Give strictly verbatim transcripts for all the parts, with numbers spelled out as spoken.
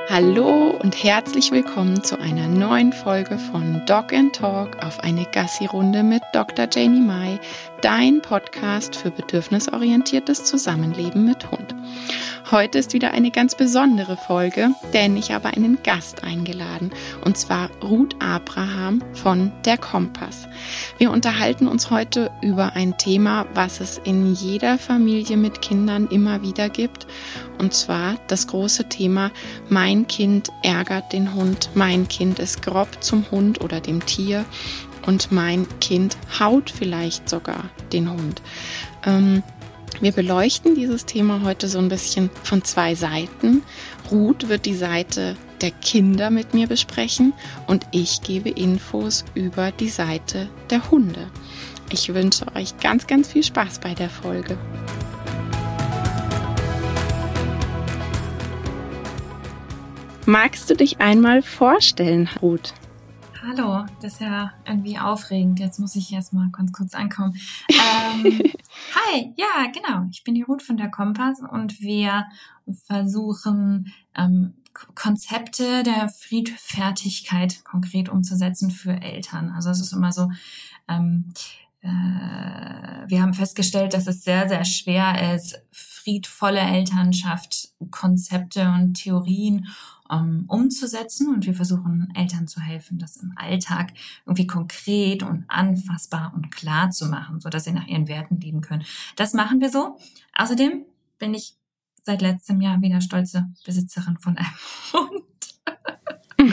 Hallo und herzlich willkommen zu einer neuen Folge von Dog and Talk auf eine Gassi-Runde mit Doktor Janie Mai, dein Podcast für bedürfnisorientiertes Zusammenleben mit Hund. Heute ist wieder eine ganz besondere Folge, denn ich habe einen Gast eingeladen, und zwar Ruth Abraham von der Kompass. Wir unterhalten uns heute über ein Thema, was es in jeder Familie mit Kindern immer wieder gibt, und zwar das große Thema: Mein Kind ärgert den Hund, mein Kind ist grob zum Hund oder dem Tier und mein Kind haut vielleicht sogar den Hund. Ähm, Wir beleuchten dieses Thema heute so ein bisschen von zwei Seiten. Ruth wird die Seite der Kinder mit mir besprechen und ich gebe Infos über die Seite der Hunde. Ich wünsche euch ganz, ganz viel Spaß bei der Folge. Magst du dich einmal vorstellen, Ruth? Hallo, das ist ja irgendwie aufregend. Jetzt muss ich erst mal ganz kurz ankommen. Ähm, hi, ja, genau. Ich bin die Ruth von der Kompass und wir versuchen, ähm, Konzepte der Friedfertigkeit konkret umzusetzen für Eltern. Also es ist immer so, ähm, äh, wir haben festgestellt, dass es sehr, sehr schwer ist, friedvolle Elternschaft, Konzepte und Theorien um, umzusetzen. Und wir versuchen Eltern zu helfen, das im Alltag irgendwie konkret und anfassbar und klar zu machen, sodass sie nach ihren Werten leben können. Das machen wir so. Außerdem bin ich seit letztem Jahr wieder stolze Besitzerin von einem Hund.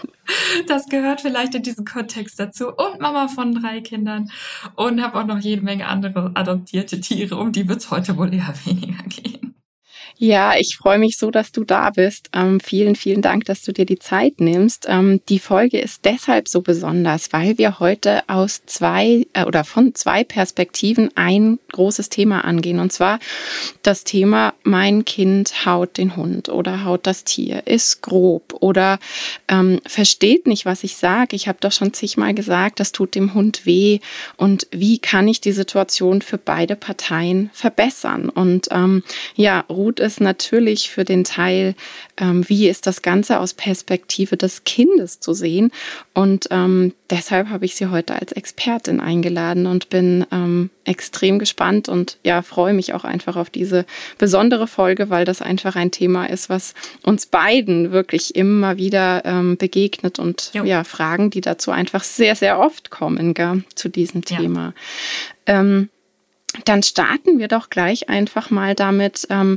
Das gehört vielleicht in diesen Kontext dazu. Und Mama von drei Kindern. Und habe auch noch jede Menge andere adoptierte Tiere. Um die wird es heute wohl eher weniger gehen. Ja, ich freue mich so, dass du da bist. Ähm, vielen, vielen Dank, dass du dir die Zeit nimmst. Ähm, die Folge ist deshalb so besonders, weil wir heute aus zwei äh, oder von zwei Perspektiven ein großes Thema angehen. Und zwar das Thema: Mein Kind haut den Hund oder haut das Tier, ist grob oder ähm, versteht nicht, was ich sage. Ich habe doch schon zigmal gesagt, das tut dem Hund weh. Und wie kann ich die Situation für beide Parteien verbessern? Und ähm, ja, Ruth ist natürlich für den Teil, ähm, wie ist das Ganze aus Perspektive des Kindes zu sehen. Und ähm, deshalb habe ich sie heute als Expertin eingeladen und bin ähm, extrem gespannt und ja, freue mich auch einfach auf diese besondere Folge, weil das einfach ein Thema ist, was uns beiden wirklich immer wieder ähm, begegnet und jo. ja, Fragen, die dazu einfach sehr, sehr oft kommen, gell, zu diesem Thema. Ja. Ähm, Dann starten wir doch gleich einfach mal damit, ähm,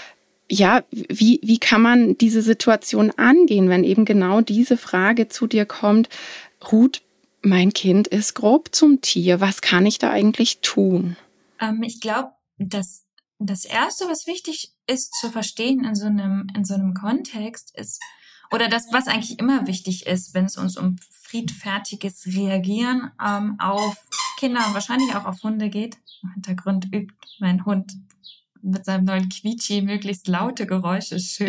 ja, wie, wie kann man diese Situation angehen, wenn eben genau diese Frage zu dir kommt: Ruth, mein Kind ist grob zum Tier, was kann ich da eigentlich tun? Ähm, ich glaube, dass das Erste, was wichtig ist zu verstehen in so einem, in so einem Kontext ist, oder das, was eigentlich immer wichtig ist, wenn es uns um friedfertiges Reagieren ähm, auf Kinder und wahrscheinlich auch auf Hunde geht. Im Hintergrund übt mein Hund mit seinem neuen Quietschi möglichst laute Geräusche, schön.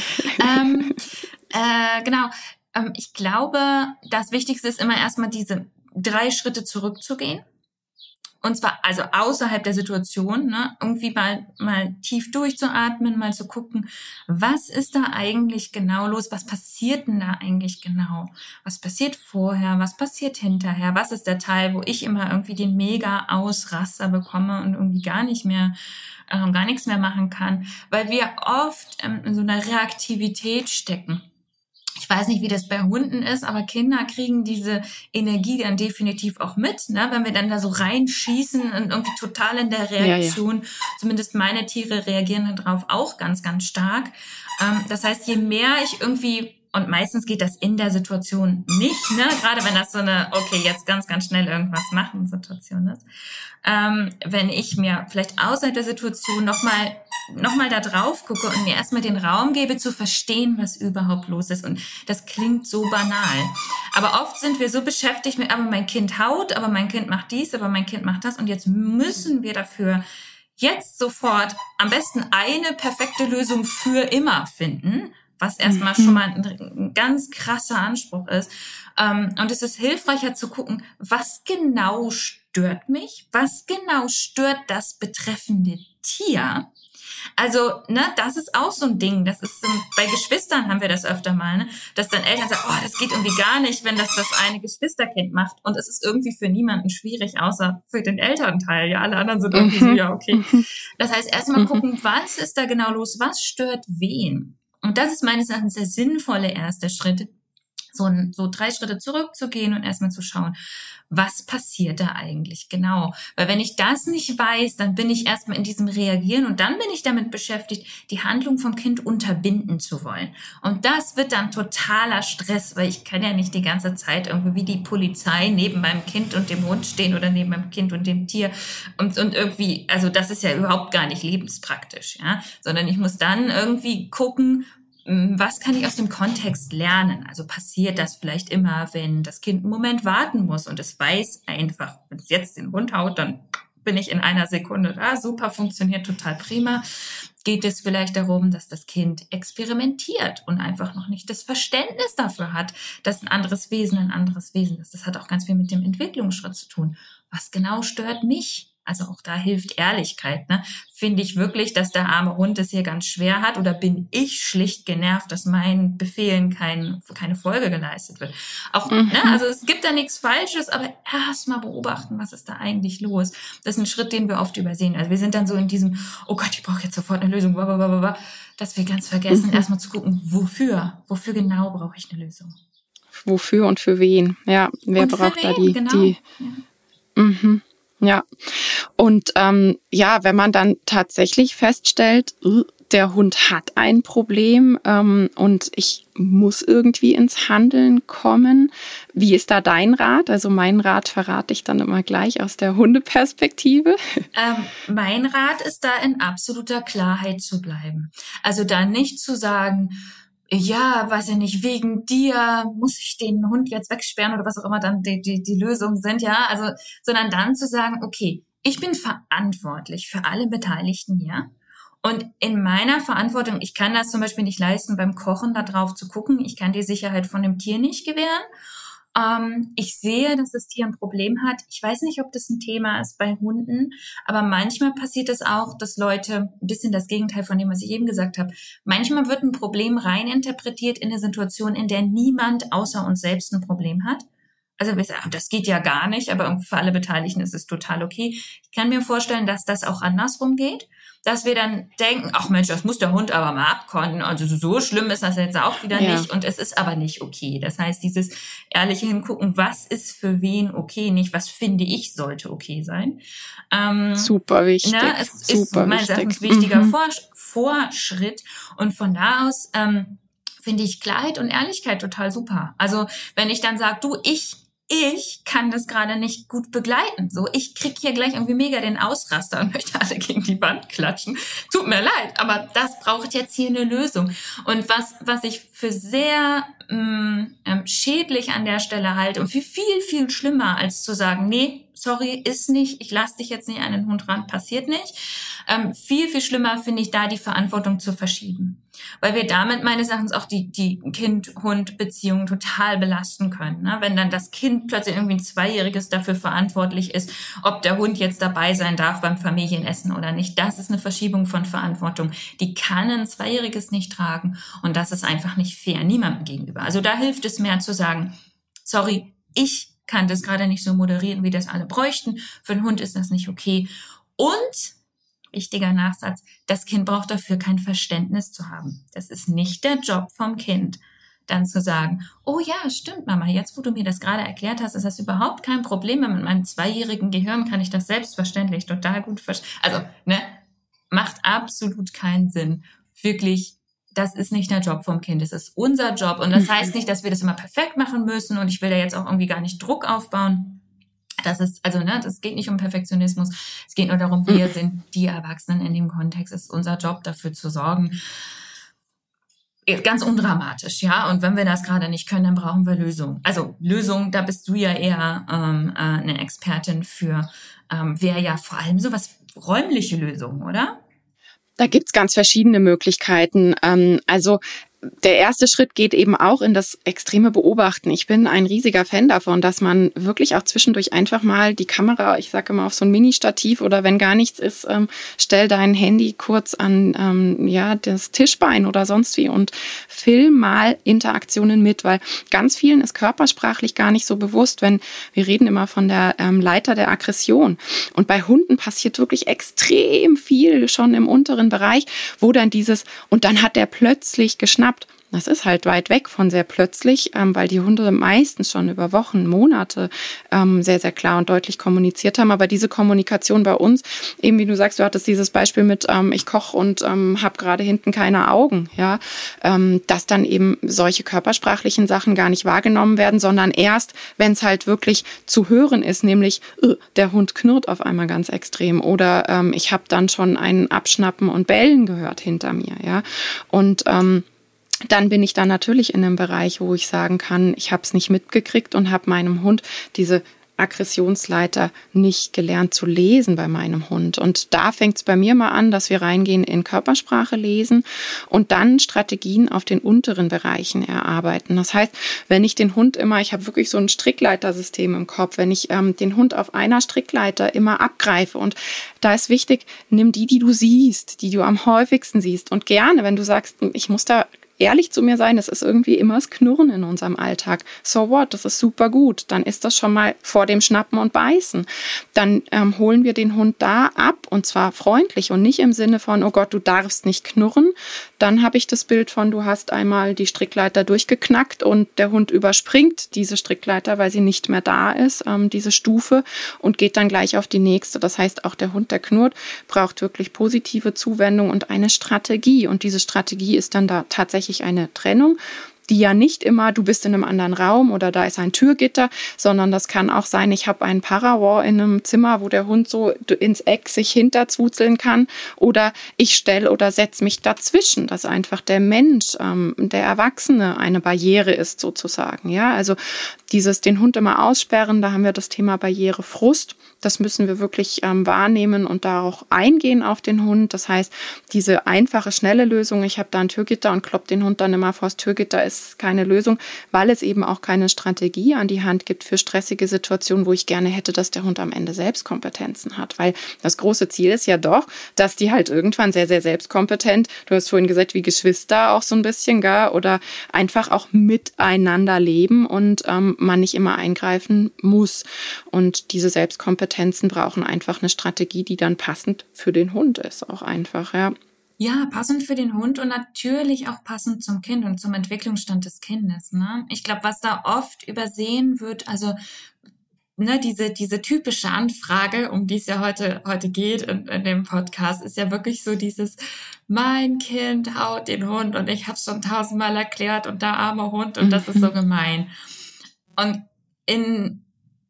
ähm, äh, genau, ähm, ich glaube, das Wichtigste ist immer erstmal diese drei Schritte zurückzugehen. Und zwar also außerhalb der Situation, ne, irgendwie mal mal tief durchzuatmen, mal zu gucken, was ist da eigentlich genau los, was passiert denn da eigentlich genau, was passiert vorher, was passiert hinterher, was ist der Teil, wo ich immer irgendwie den Mega-Ausraster bekomme und irgendwie gar nicht mehr, äh, gar nichts mehr machen kann, weil wir oft ähm, in so einer Reaktivität stecken. Ich weiß nicht, wie das bei Hunden ist, aber Kinder kriegen diese Energie dann definitiv auch mit, ne? Wenn wir dann da so reinschießen und irgendwie total in der Reaktion, ja, ja. Zumindest meine Tiere reagieren darauf auch ganz, ganz stark. Ähm, das heißt, je mehr ich irgendwie, und meistens geht das in der Situation nicht, ne? Gerade wenn das so eine, okay, jetzt ganz, ganz schnell irgendwas machen Situation ist. Ähm, wenn ich mir vielleicht außerhalb der Situation nochmal nochmal da drauf gucke und mir erstmal den Raum gebe, zu verstehen, was überhaupt los ist. Und das klingt so banal. Aber oft sind wir so beschäftigt mit, aber mein Kind haut, aber mein Kind macht dies, aber mein Kind macht das. Und jetzt müssen wir dafür jetzt sofort am besten eine perfekte Lösung für immer finden, was erstmal mhm. schon mal ein, ein ganz krasser Anspruch ist. Ähm, und es ist hilfreicher zu gucken, was genau stört mich, was genau stört das betreffende Tier, Also, ne, das ist auch so ein Ding. Das ist, um, bei Geschwistern haben wir das öfter mal, ne, dass dann Eltern sagen, oh, das geht irgendwie gar nicht, wenn das das eine Geschwisterkind macht. Und es ist irgendwie für niemanden schwierig, außer für den Elternteil. Ja, alle anderen sind irgendwie so, ja, okay. Das heißt, erstmal gucken, was ist da genau los? Was stört wen? Und das ist meines Erachtens der sinnvolle erste Schritt, so, so drei Schritte zurückzugehen und erstmal zu schauen, was passiert da eigentlich genau? Weil wenn ich das nicht weiß, dann bin ich erstmal in diesem Reagieren und dann bin ich damit beschäftigt, die Handlung vom Kind unterbinden zu wollen. Und das wird dann totaler Stress, weil ich kann ja nicht die ganze Zeit irgendwie wie die Polizei neben meinem Kind und dem Hund stehen oder neben meinem Kind und dem Tier und, und irgendwie, also das ist ja überhaupt gar nicht lebenspraktisch, ja, sondern ich muss dann irgendwie gucken, was kann ich aus dem Kontext lernen? Also passiert das vielleicht immer, wenn das Kind einen Moment warten muss und es weiß einfach, wenn es jetzt den Hund haut, dann bin ich in einer Sekunde da, super, funktioniert total prima. Geht es vielleicht darum, dass das Kind experimentiert und einfach noch nicht das Verständnis dafür hat, dass ein anderes Wesen ein anderes Wesen ist. Das hat auch ganz viel mit dem Entwicklungsschritt zu tun. Was genau stört mich? Also auch da hilft Ehrlichkeit, ne? Finde ich wirklich, dass der arme Hund es hier ganz schwer hat oder bin ich schlicht genervt, dass meinen Befehlen kein, keine Folge geleistet wird? Auch, mhm. ne? Also es gibt da nichts Falsches, aber erst mal beobachten, was ist da eigentlich los? Das ist ein Schritt, den wir oft übersehen. Also wir sind dann so in diesem, oh Gott, ich brauche jetzt sofort eine Lösung, blablabla, dass wir ganz vergessen, mhm. erstmal zu gucken, wofür? Wofür genau brauche ich eine Lösung? Wofür und für wen? Ja, wer und braucht da die... Genau. die ja. Mhm. Ja, und ähm, ja, wenn man dann tatsächlich feststellt, der Hund hat ein Problem ähm, und ich muss irgendwie ins Handeln kommen, wie ist da dein Rat? Also mein Rat verrate ich dann immer gleich aus der Hundeperspektive. Ähm, mein Rat ist da in absoluter Klarheit zu bleiben. Also da nicht zu sagen, ja, weiß ich nicht, wegen dir muss ich den Hund jetzt wegsperren oder was auch immer dann die, die, die Lösungen sind, ja, also, sondern dann zu sagen, okay, ich bin verantwortlich für alle Beteiligten hier und in meiner Verantwortung, ich kann das zum Beispiel nicht leisten, beim Kochen da drauf zu gucken, ich kann die Sicherheit von dem Tier nicht gewähren. Ähm, ich sehe, dass das Tier ein Problem hat. Ich weiß nicht, ob das ein Thema ist bei Hunden, aber manchmal passiert es auch, dass Leute, ein bisschen das Gegenteil von dem, was ich eben gesagt habe, manchmal wird ein Problem reininterpretiert in eine Situation, in der niemand außer uns selbst ein Problem hat. Also wir sagen, das geht ja gar nicht, aber für alle Beteiligten ist es total okay. Ich kann mir vorstellen, dass das auch andersrum geht, dass wir dann denken, ach Mensch, das muss der Hund aber mal abkonnten. Also so schlimm ist das jetzt auch wieder ja. nicht und es ist aber nicht okay. Das heißt, dieses ehrliche Hingucken, was ist für wen okay, nicht was finde ich sollte okay sein. Ähm, Super wichtig. Ne, es Super ist meines Erachtens ein wichtiger mhm. Vorschritt und von da aus ähm, finde ich Klarheit und Ehrlichkeit total super. Also wenn ich dann sage, du, ich Ich kann das gerade nicht gut begleiten. So, ich krieg hier gleich irgendwie mega den Ausraster und möchte alle gegen die Wand klatschen. Tut mir leid, aber das braucht jetzt hier eine Lösung. Und was was ich für sehr ähm, schädlich an der Stelle halte und für viel, viel schlimmer, als zu sagen, nee, sorry, ist nicht, ich lasse dich jetzt nicht an den Hund ran, passiert nicht. Ähm, viel, viel schlimmer finde ich da, die Verantwortung zu verschieben. Weil wir damit meines Erachtens auch die, die Kind-Hund-Beziehung total belasten können. Ne? Wenn dann das Kind plötzlich irgendwie ein Zweijähriges dafür verantwortlich ist, ob der Hund jetzt dabei sein darf beim Familienessen oder nicht. Das ist eine Verschiebung von Verantwortung. Die kann ein Zweijähriges nicht tragen und das ist einfach nicht fair, niemandem gegenüber. Also da hilft es mehr zu sagen, sorry, ich kann das gerade nicht so moderieren, wie das alle bräuchten. Für den Hund ist das nicht okay. Und wichtiger Nachsatz, das Kind braucht dafür kein Verständnis zu haben. Das ist nicht der Job vom Kind, dann zu sagen, oh ja, stimmt, Mama, jetzt, wo du mir das gerade erklärt hast, ist das überhaupt kein Problem. Mit meinem zweijährigen Gehirn kann ich das selbstverständlich total gut verstehen. Also, ne, macht absolut keinen Sinn. Wirklich, das ist nicht der Job vom Kind, es ist unser Job. Und das heißt nicht, dass wir das immer perfekt machen müssen und ich will da jetzt auch irgendwie gar nicht Druck aufbauen. Das ist, also, ne, das geht nicht um Perfektionismus. Es geht nur darum, wir sind die Erwachsenen in dem Kontext. Es ist unser Job, dafür zu sorgen. Ganz undramatisch, ja. Und wenn wir das gerade nicht können, dann brauchen wir Lösungen. Also, Lösungen, da bist du ja eher ähm, äh, eine Expertin für, ähm, wäre ja vor allem sowas räumliche Lösungen, oder? Da gibt's ganz verschiedene Möglichkeiten. Ähm, also, der erste Schritt geht eben auch in das extreme Beobachten. Ich bin ein riesiger Fan davon, dass man wirklich auch zwischendurch einfach mal die Kamera, ich sage immer auf so ein Mini-Stativ oder wenn gar nichts ist, ähm, stell dein Handy kurz an ähm, ja das Tischbein oder sonst wie und film mal Interaktionen mit, weil ganz vielen ist körpersprachlich gar nicht so bewusst, wenn wir reden immer von der ähm, Leiter der Aggression. Und bei Hunden passiert wirklich extrem viel schon im unteren Bereich, wo dann dieses, und dann hat der plötzlich geschnappt. Das ist halt weit weg von sehr plötzlich, ähm, weil die Hunde meistens schon über Wochen, Monate ähm, sehr, sehr klar und deutlich kommuniziert haben. Aber diese Kommunikation bei uns, eben wie du sagst, du hattest dieses Beispiel mit, ähm, ich koche und ähm, habe gerade hinten keine Augen, ja, ähm, dass dann eben solche körpersprachlichen Sachen gar nicht wahrgenommen werden, sondern erst, wenn es halt wirklich zu hören ist, nämlich äh, der Hund knurrt auf einmal ganz extrem oder ähm, ich habe dann schon ein Abschnappen und Bellen gehört hinter mir, ja, und ähm, dann bin ich da natürlich in einem Bereich, wo ich sagen kann, ich habe es nicht mitgekriegt und habe meinem Hund diese Aggressionsleiter nicht gelernt zu lesen bei meinem Hund. Und da fängt es bei mir mal an, dass wir reingehen in Körpersprache lesen und dann Strategien auf den unteren Bereichen erarbeiten. Das heißt, wenn ich den Hund immer, ich habe wirklich so ein Strickleitersystem im Kopf, wenn ich ähm, den Hund auf einer Strickleiter immer abgreife und da ist wichtig, nimm die, die du siehst, die du am häufigsten siehst und gerne, wenn du sagst, ich muss da ehrlich zu mir sein, es ist irgendwie immer das Knurren in unserem Alltag. So what? Das ist super gut. Dann ist das schon mal vor dem Schnappen und Beißen. Dann ähm, holen wir den Hund da ab und zwar freundlich und nicht im Sinne von, oh Gott, du darfst nicht knurren. Dann habe ich das Bild von, du hast einmal die Strickleiter durchgeknackt und der Hund überspringt diese Strickleiter, weil sie nicht mehr da ist, ähm, diese Stufe und geht dann gleich auf die nächste. Das heißt, auch der Hund, der knurrt, braucht wirklich positive Zuwendung und eine Strategie. Und diese Strategie ist dann da tatsächlich eine Trennung, die ja nicht immer, du bist in einem anderen Raum oder da ist ein Türgitter, sondern das kann auch sein, ich habe einen Parawall in einem Zimmer, wo der Hund so ins Eck sich hinterzuzeln kann oder ich stelle oder setze mich dazwischen, dass einfach der Mensch, ähm, der Erwachsene eine Barriere ist sozusagen. Ja, also dieses den Hund immer aussperren, da haben wir das Thema Barrierefrust. Das müssen wir wirklich ähm, wahrnehmen und da auch eingehen auf den Hund. Das heißt, diese einfache, schnelle Lösung, ich habe da ein Türgitter und klopp den Hund dann immer vors Türgitter, ist keine Lösung, weil es eben auch keine Strategie an die Hand gibt für stressige Situationen, wo ich gerne hätte, dass der Hund am Ende Selbstkompetenzen hat. Weil das große Ziel ist ja doch, dass die halt irgendwann sehr, sehr selbstkompetent, du hast vorhin gesagt, wie Geschwister auch so ein bisschen, gell, oder einfach auch miteinander leben und ähm, man nicht immer eingreifen muss. Und diese Selbstkompetenzen brauchen einfach eine Strategie, die dann passend für den Hund ist, auch einfach, ja. Ja, passend für den Hund und natürlich auch passend zum Kind und zum Entwicklungsstand des Kindes. Ne? Ich glaube, was da oft übersehen wird, also ne, diese diese typische Anfrage, um die es ja heute heute geht in, in dem Podcast, ist ja wirklich so dieses, mein Kind haut den Hund und ich habe es schon tausendmal erklärt und der arme Hund und das ist so gemein. Und in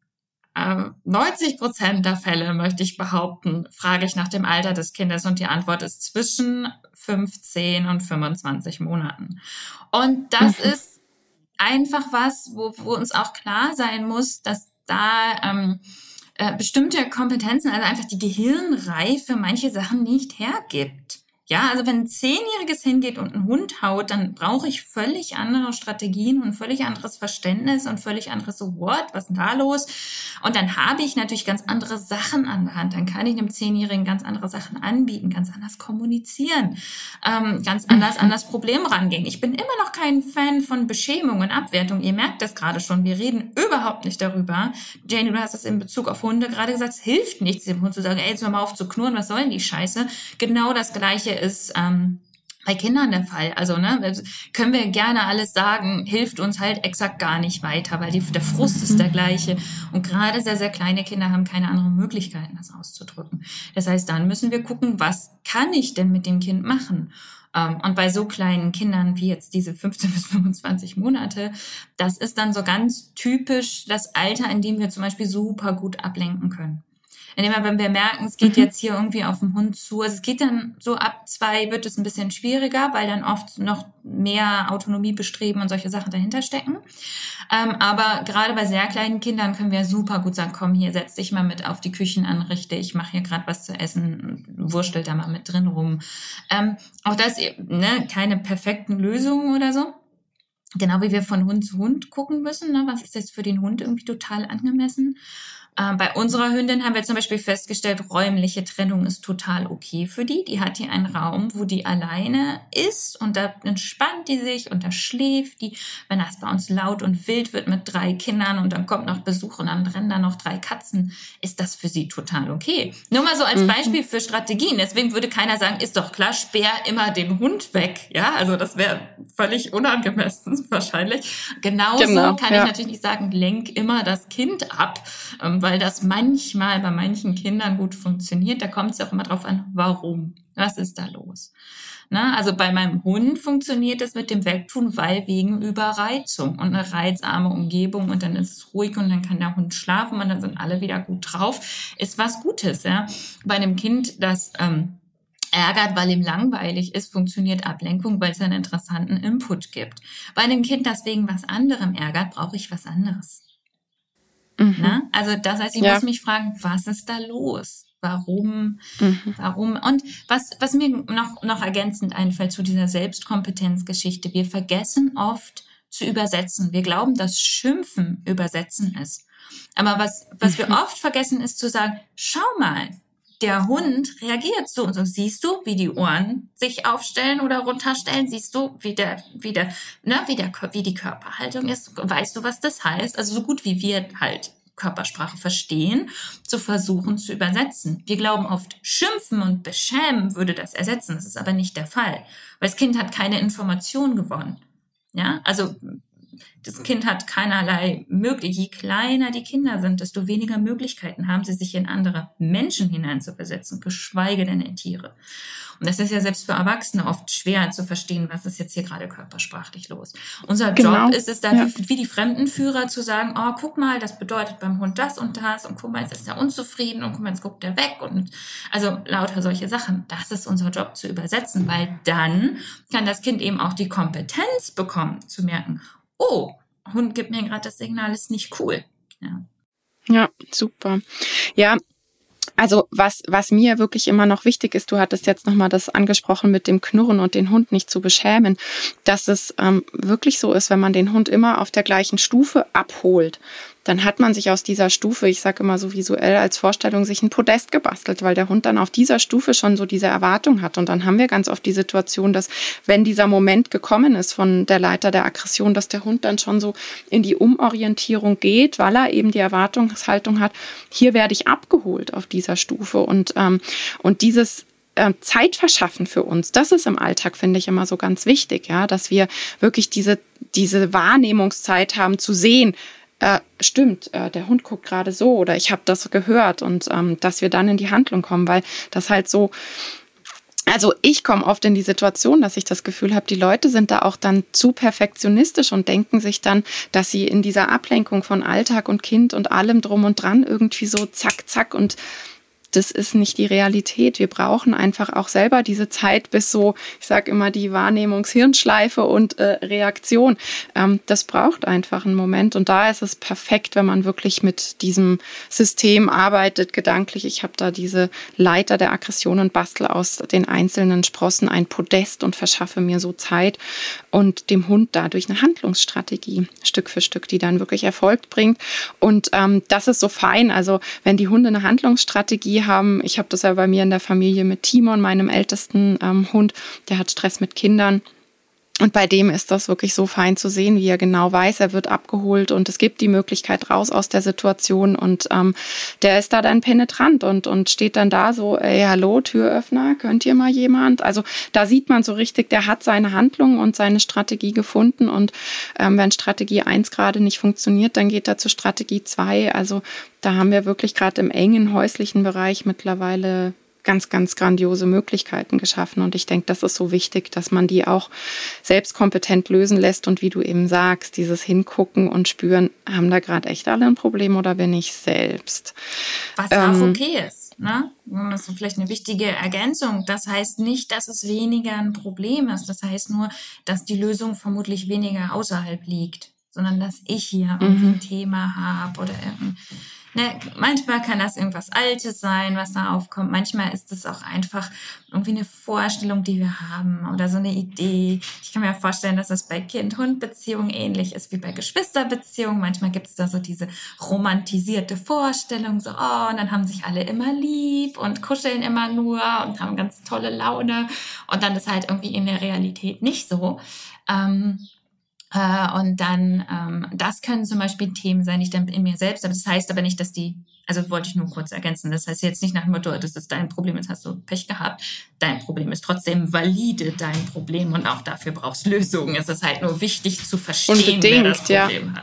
neunzig Prozent der Fälle, möchte ich behaupten, frage ich nach dem Alter des Kindes und die Antwort ist zwischen fünfzehn und fünfundzwanzig Monaten. Und das mhm. ist einfach was, wo, wo uns auch klar sein muss, dass da ähm, äh, bestimmte Kompetenzen, also einfach die Gehirnreife manche Sachen nicht hergibt. Ja, also wenn ein Zehnjähriges hingeht und einen Hund haut, dann brauche ich völlig andere Strategien und völlig anderes Verständnis und völlig anderes so, what, was ist denn da los? Und dann habe ich natürlich ganz andere Sachen an der Hand. Dann kann ich einem Zehnjährigen ganz andere Sachen anbieten, ganz anders kommunizieren, ähm, ganz anders an das Problem rangehen. Ich bin immer noch kein Fan von Beschämung und Abwertung. Ihr merkt das gerade schon. Wir reden überhaupt nicht darüber. Jane, du hast das in Bezug auf Hunde gerade gesagt, es hilft nichts, dem Hund zu sagen, ey, jetzt hör mal auf zu knurren, was soll denn die Scheiße? Genau das Gleiche ist ähm, bei Kindern der Fall. Also ne, können wir gerne alles sagen, hilft uns halt exakt gar nicht weiter, weil die, der Frust ist der gleiche. Und gerade sehr, sehr kleine Kinder haben keine anderen Möglichkeiten, das auszudrücken. Das heißt, dann müssen wir gucken, was kann ich denn mit dem Kind machen? Und bei so kleinen Kindern wie jetzt diese fünfzehn bis fünfundzwanzig Monate, das ist dann so ganz typisch das Alter, in dem wir zum Beispiel super gut ablenken können. Indem wir, wenn wir merken, es geht Mhm. jetzt hier irgendwie auf den Hund zu, also es geht dann so ab zwei wird es ein bisschen schwieriger, weil dann oft noch mehr Autonomie bestreben und solche Sachen dahinter stecken. Ähm, aber gerade bei sehr kleinen Kindern können wir super gut sagen, komm hier, setz dich mal mit auf die Küchenanrichte, ich mache hier gerade was zu essen, wurstel da mal mit drin rum. Ähm, auch das, ne, keine perfekten Lösungen oder so. Genau wie wir von Hund zu Hund gucken müssen, ne? Was ist jetzt für den Hund irgendwie total angemessen? Ähm, bei unserer Hündin haben wir zum Beispiel festgestellt, räumliche Trennung ist total okay für die. Die hat hier einen Raum, wo die alleine ist und da entspannt die sich und da schläft die. Wenn das bei uns laut und wild wird mit drei Kindern und dann kommt noch Besuch und dann rennen da noch drei Katzen, ist das für sie total okay. Nur mal so als Mhm. Beispiel für Strategien. Deswegen würde keiner sagen, ist doch klar, sperr immer den Hund weg. Ja, also das wäre völlig unangemessen wahrscheinlich. Genauso Genau, kann ja. ich natürlich nicht sagen, lenk immer das Kind ab, ähm, weil das manchmal bei manchen Kindern gut funktioniert. Da kommt es ja auch immer drauf an, warum. Was ist da los? Na, also bei meinem Hund funktioniert es mit dem Wegtun, weil wegen Überreizung und eine reizarme Umgebung und dann ist es ruhig und dann kann der Hund schlafen und dann sind alle wieder gut drauf. Ist was Gutes, ja. Bei einem Kind, das ähm, ärgert, weil ihm langweilig ist, funktioniert Ablenkung, weil es einen interessanten Input gibt. Bei einem Kind, das wegen was anderem ärgert, brauche ich was anderes. Mhm. Na? Also das heißt, ich Ja. muss mich fragen, was ist da los? Warum? Mhm. Warum? Und was, was mir noch, noch ergänzend einfällt zu dieser Selbstkompetenzgeschichte, wir vergessen oft zu übersetzen. Wir glauben, dass Schimpfen übersetzen ist. Aber was, was wir Mhm. oft vergessen, ist zu sagen, schau mal, der Hund reagiert so und so. Siehst du, wie die Ohren sich aufstellen oder runterstellen? Siehst du, wie der, wie der, ne, wie der, wie die Körperhaltung ist? Weißt du, was das heißt? Also so gut wie wir halt Körpersprache verstehen, zu versuchen zu übersetzen. Wir glauben oft, schimpfen und beschämen würde das ersetzen. Das ist aber nicht der Fall, weil das Kind hat keine Information gewonnen. Ja, also das Kind hat keinerlei Möglichkeit. Je kleiner die Kinder sind, desto weniger Möglichkeiten haben sie, sich in andere Menschen hineinzuversetzen, geschweige denn in Tiere. Und das ist ja selbst für Erwachsene oft schwer zu verstehen, was ist jetzt hier gerade körpersprachlich los. Unser Genau. Job ist es da, Ja. wie, wie die Fremdenführer zu sagen, oh, guck mal, das bedeutet beim Hund das und das und guck mal, jetzt ist er unzufrieden und guck mal, jetzt guckt er weg und also lauter solche Sachen. Das ist unser Job zu übersetzen, weil dann kann das Kind eben auch die Kompetenz bekommen, zu merken, oh, Hund gibt mir gerade das Signal, ist nicht cool. Ja, Ja, super. Ja, also was, was mir wirklich immer noch wichtig ist, du hattest jetzt nochmal das angesprochen mit dem Knurren und den Hund nicht zu beschämen, dass es ähm, wirklich so ist, wenn man den Hund immer auf der gleichen Stufe abholt, dann hat man sich aus dieser Stufe, ich sage immer so visuell als Vorstellung, sich ein Podest gebastelt, weil der Hund dann auf dieser Stufe schon so diese Erwartung hat. Und dann haben wir ganz oft die Situation, dass wenn dieser Moment gekommen ist von der Leiter der Aggression, dass der Hund dann schon so in die Umorientierung geht, weil er eben die Erwartungshaltung hat, hier werde ich abgeholt auf dieser Stufe. Und, ähm, und dieses Zeit verschaffen für uns. Das ist im Alltag, finde ich, immer so ganz wichtig, ja, dass wir wirklich diese, diese Wahrnehmungszeit haben zu sehen, Äh, stimmt, äh, der Hund guckt gerade so oder ich habe das gehört und ähm, dass wir dann in die Handlung kommen, weil das halt so, also ich komme oft in die Situation, dass ich das Gefühl habe, die Leute sind da auch dann zu perfektionistisch und denken sich dann, dass sie in dieser Ablenkung von Alltag und Kind und allem drum und dran irgendwie so zack, zack und das ist nicht die Realität. Wir brauchen einfach auch selber diese Zeit bis so, ich sage immer, die Wahrnehmungshirnschleife und äh, Reaktion. Ähm, das braucht einfach einen Moment. Und da ist es perfekt, wenn man wirklich mit diesem System arbeitet, gedanklich. Ich habe da diese Leiter der Aggression und bastel aus den einzelnen Sprossen ein Podest und verschaffe mir so Zeit und dem Hund dadurch eine Handlungsstrategie Stück für Stück, die dann wirklich Erfolg bringt. Und ähm, das ist so fein. Also wenn die Hunde eine Handlungsstrategie haben. Ich habe das ja bei mir in der Familie mit Timon, meinem ältesten ähm, Hund, der hat Stress mit Kindern. Und bei dem ist das wirklich so fein zu sehen, wie er genau weiß, er wird abgeholt und es gibt die Möglichkeit raus aus der Situation und ähm, der ist da dann penetrant und und steht dann da so, ey, hallo, Türöffner, könnt ihr mal jemand? Also da sieht man so richtig, der hat seine Handlung und seine Strategie gefunden und ähm, wenn Strategie eins gerade nicht funktioniert, dann geht er zu Strategie zwei. Also da haben wir wirklich gerade im engen häuslichen Bereich mittlerweile ganz, ganz grandiose Möglichkeiten geschaffen. Und ich denke, das ist so wichtig, dass man die auch selbst kompetent lösen lässt. Und wie du eben sagst, dieses Hingucken und Spüren, haben da gerade echt alle ein Problem oder bin ich selbst? Was ähm, auch okay ist. Ne? Das ist vielleicht eine wichtige Ergänzung. Das heißt nicht, dass es weniger ein Problem ist. Das heißt nur, dass die Lösung vermutlich weniger außerhalb liegt, sondern dass ich hier irgendwie mhm. ein Thema habe oder irgendein. Ne, manchmal kann das irgendwas Altes sein, was da aufkommt. Manchmal ist es auch einfach irgendwie eine Vorstellung, die wir haben oder so eine Idee. Ich kann mir vorstellen, dass das bei Kind-Hund-Beziehungen ähnlich ist wie bei Geschwisterbeziehungen. Manchmal gibt es da so diese romantisierte Vorstellung, so, oh, und dann haben sich alle immer lieb und kuscheln immer nur und haben ganz tolle Laune. Und dann ist halt irgendwie in der Realität nicht so. Ähm, Und dann, ähm, das können zum Beispiel Themen sein, nicht in mir selbst, aber das heißt aber nicht, dass die, also wollte ich nur kurz ergänzen, das heißt jetzt nicht nach dem Motto, das ist dein Problem, jetzt hast du Pech gehabt. Dein Problem ist trotzdem valide, dein Problem, und auch dafür brauchst Lösungen. Es ist halt nur wichtig zu verstehen, Unbedingt, wer das Problem ja. hat.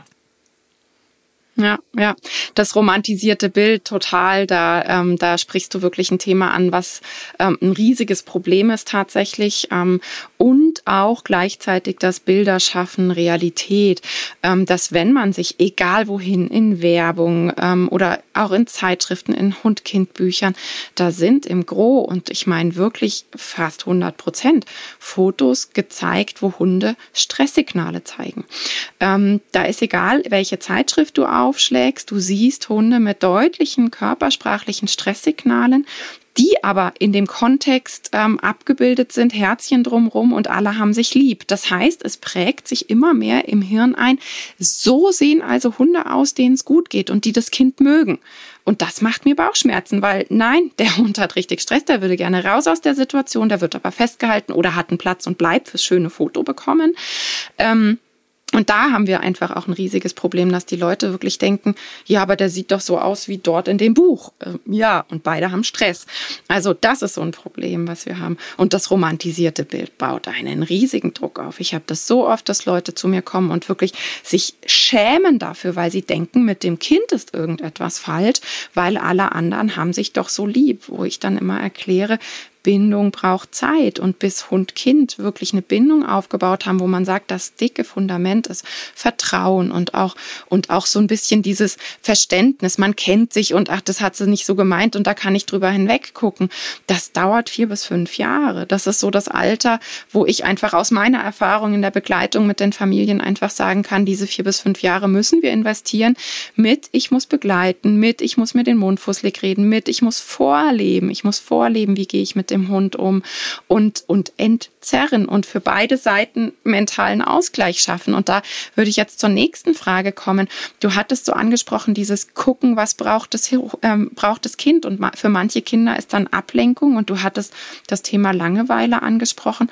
Ja, ja, das romantisierte Bild total, da, ähm, da sprichst du wirklich ein Thema an, was ähm, ein riesiges Problem ist tatsächlich, ähm, und auch gleichzeitig das Bilderschaffen Realität, ähm, dass wenn man sich, egal wohin, in Werbung ähm, oder auch in Zeitschriften, in Hund-Kind-Büchern, da sind im Gros, und ich meine wirklich fast hundert Prozent, Fotos gezeigt, wo Hunde Stresssignale zeigen. Ähm, da ist egal, welche Zeitschrift du auch aufschlägst, du siehst Hunde mit deutlichen körpersprachlichen Stresssignalen, die aber in dem Kontext ähm, abgebildet sind, Herzchen drumrum und alle haben sich lieb. Das heißt, es prägt sich immer mehr im Hirn ein, so sehen also Hunde aus, denen es gut geht und die das Kind mögen. Und das macht mir Bauchschmerzen, weil nein, der Hund hat richtig Stress, der würde gerne raus aus der Situation, der wird aber festgehalten oder hat einen Platz und bleibt fürs schöne Foto bekommen. Ähm, Und da haben wir einfach auch ein riesiges Problem, dass die Leute wirklich denken, ja, aber der sieht doch so aus wie dort in dem Buch. Ja, und beide haben Stress. Also das ist so ein Problem, was wir haben. Und das romantisierte Bild baut einen riesigen Druck auf. Ich habe das so oft, dass Leute zu mir kommen und wirklich sich schämen dafür, weil sie denken, mit dem Kind ist irgendetwas falsch, weil alle anderen haben sich doch so lieb, wo ich dann immer erkläre, Bindung braucht Zeit, und bis Hund-Kind wirklich eine Bindung aufgebaut haben, wo man sagt, das dicke Fundament ist Vertrauen und auch, und auch so ein bisschen dieses Verständnis, man kennt sich und ach, das hat sie nicht so gemeint und da kann ich drüber hinweg gucken. Das dauert vier bis fünf Jahre. Das ist so das Alter, wo ich einfach aus meiner Erfahrung in der Begleitung mit den Familien einfach sagen kann, diese vier bis fünf Jahre müssen wir investieren mit, ich muss begleiten, mit, ich muss mir den Mund fusselig reden, mit, ich muss vorleben, ich muss vorleben, wie gehe ich mit dem Hund um und, und entzerren und für beide Seiten mentalen Ausgleich schaffen. Und da würde ich jetzt zur nächsten Frage kommen. Du hattest so angesprochen, dieses Gucken, was braucht das, ähm, braucht das Kind, und für manche Kinder ist dann Ablenkung, und du hattest das Thema Langeweile angesprochen.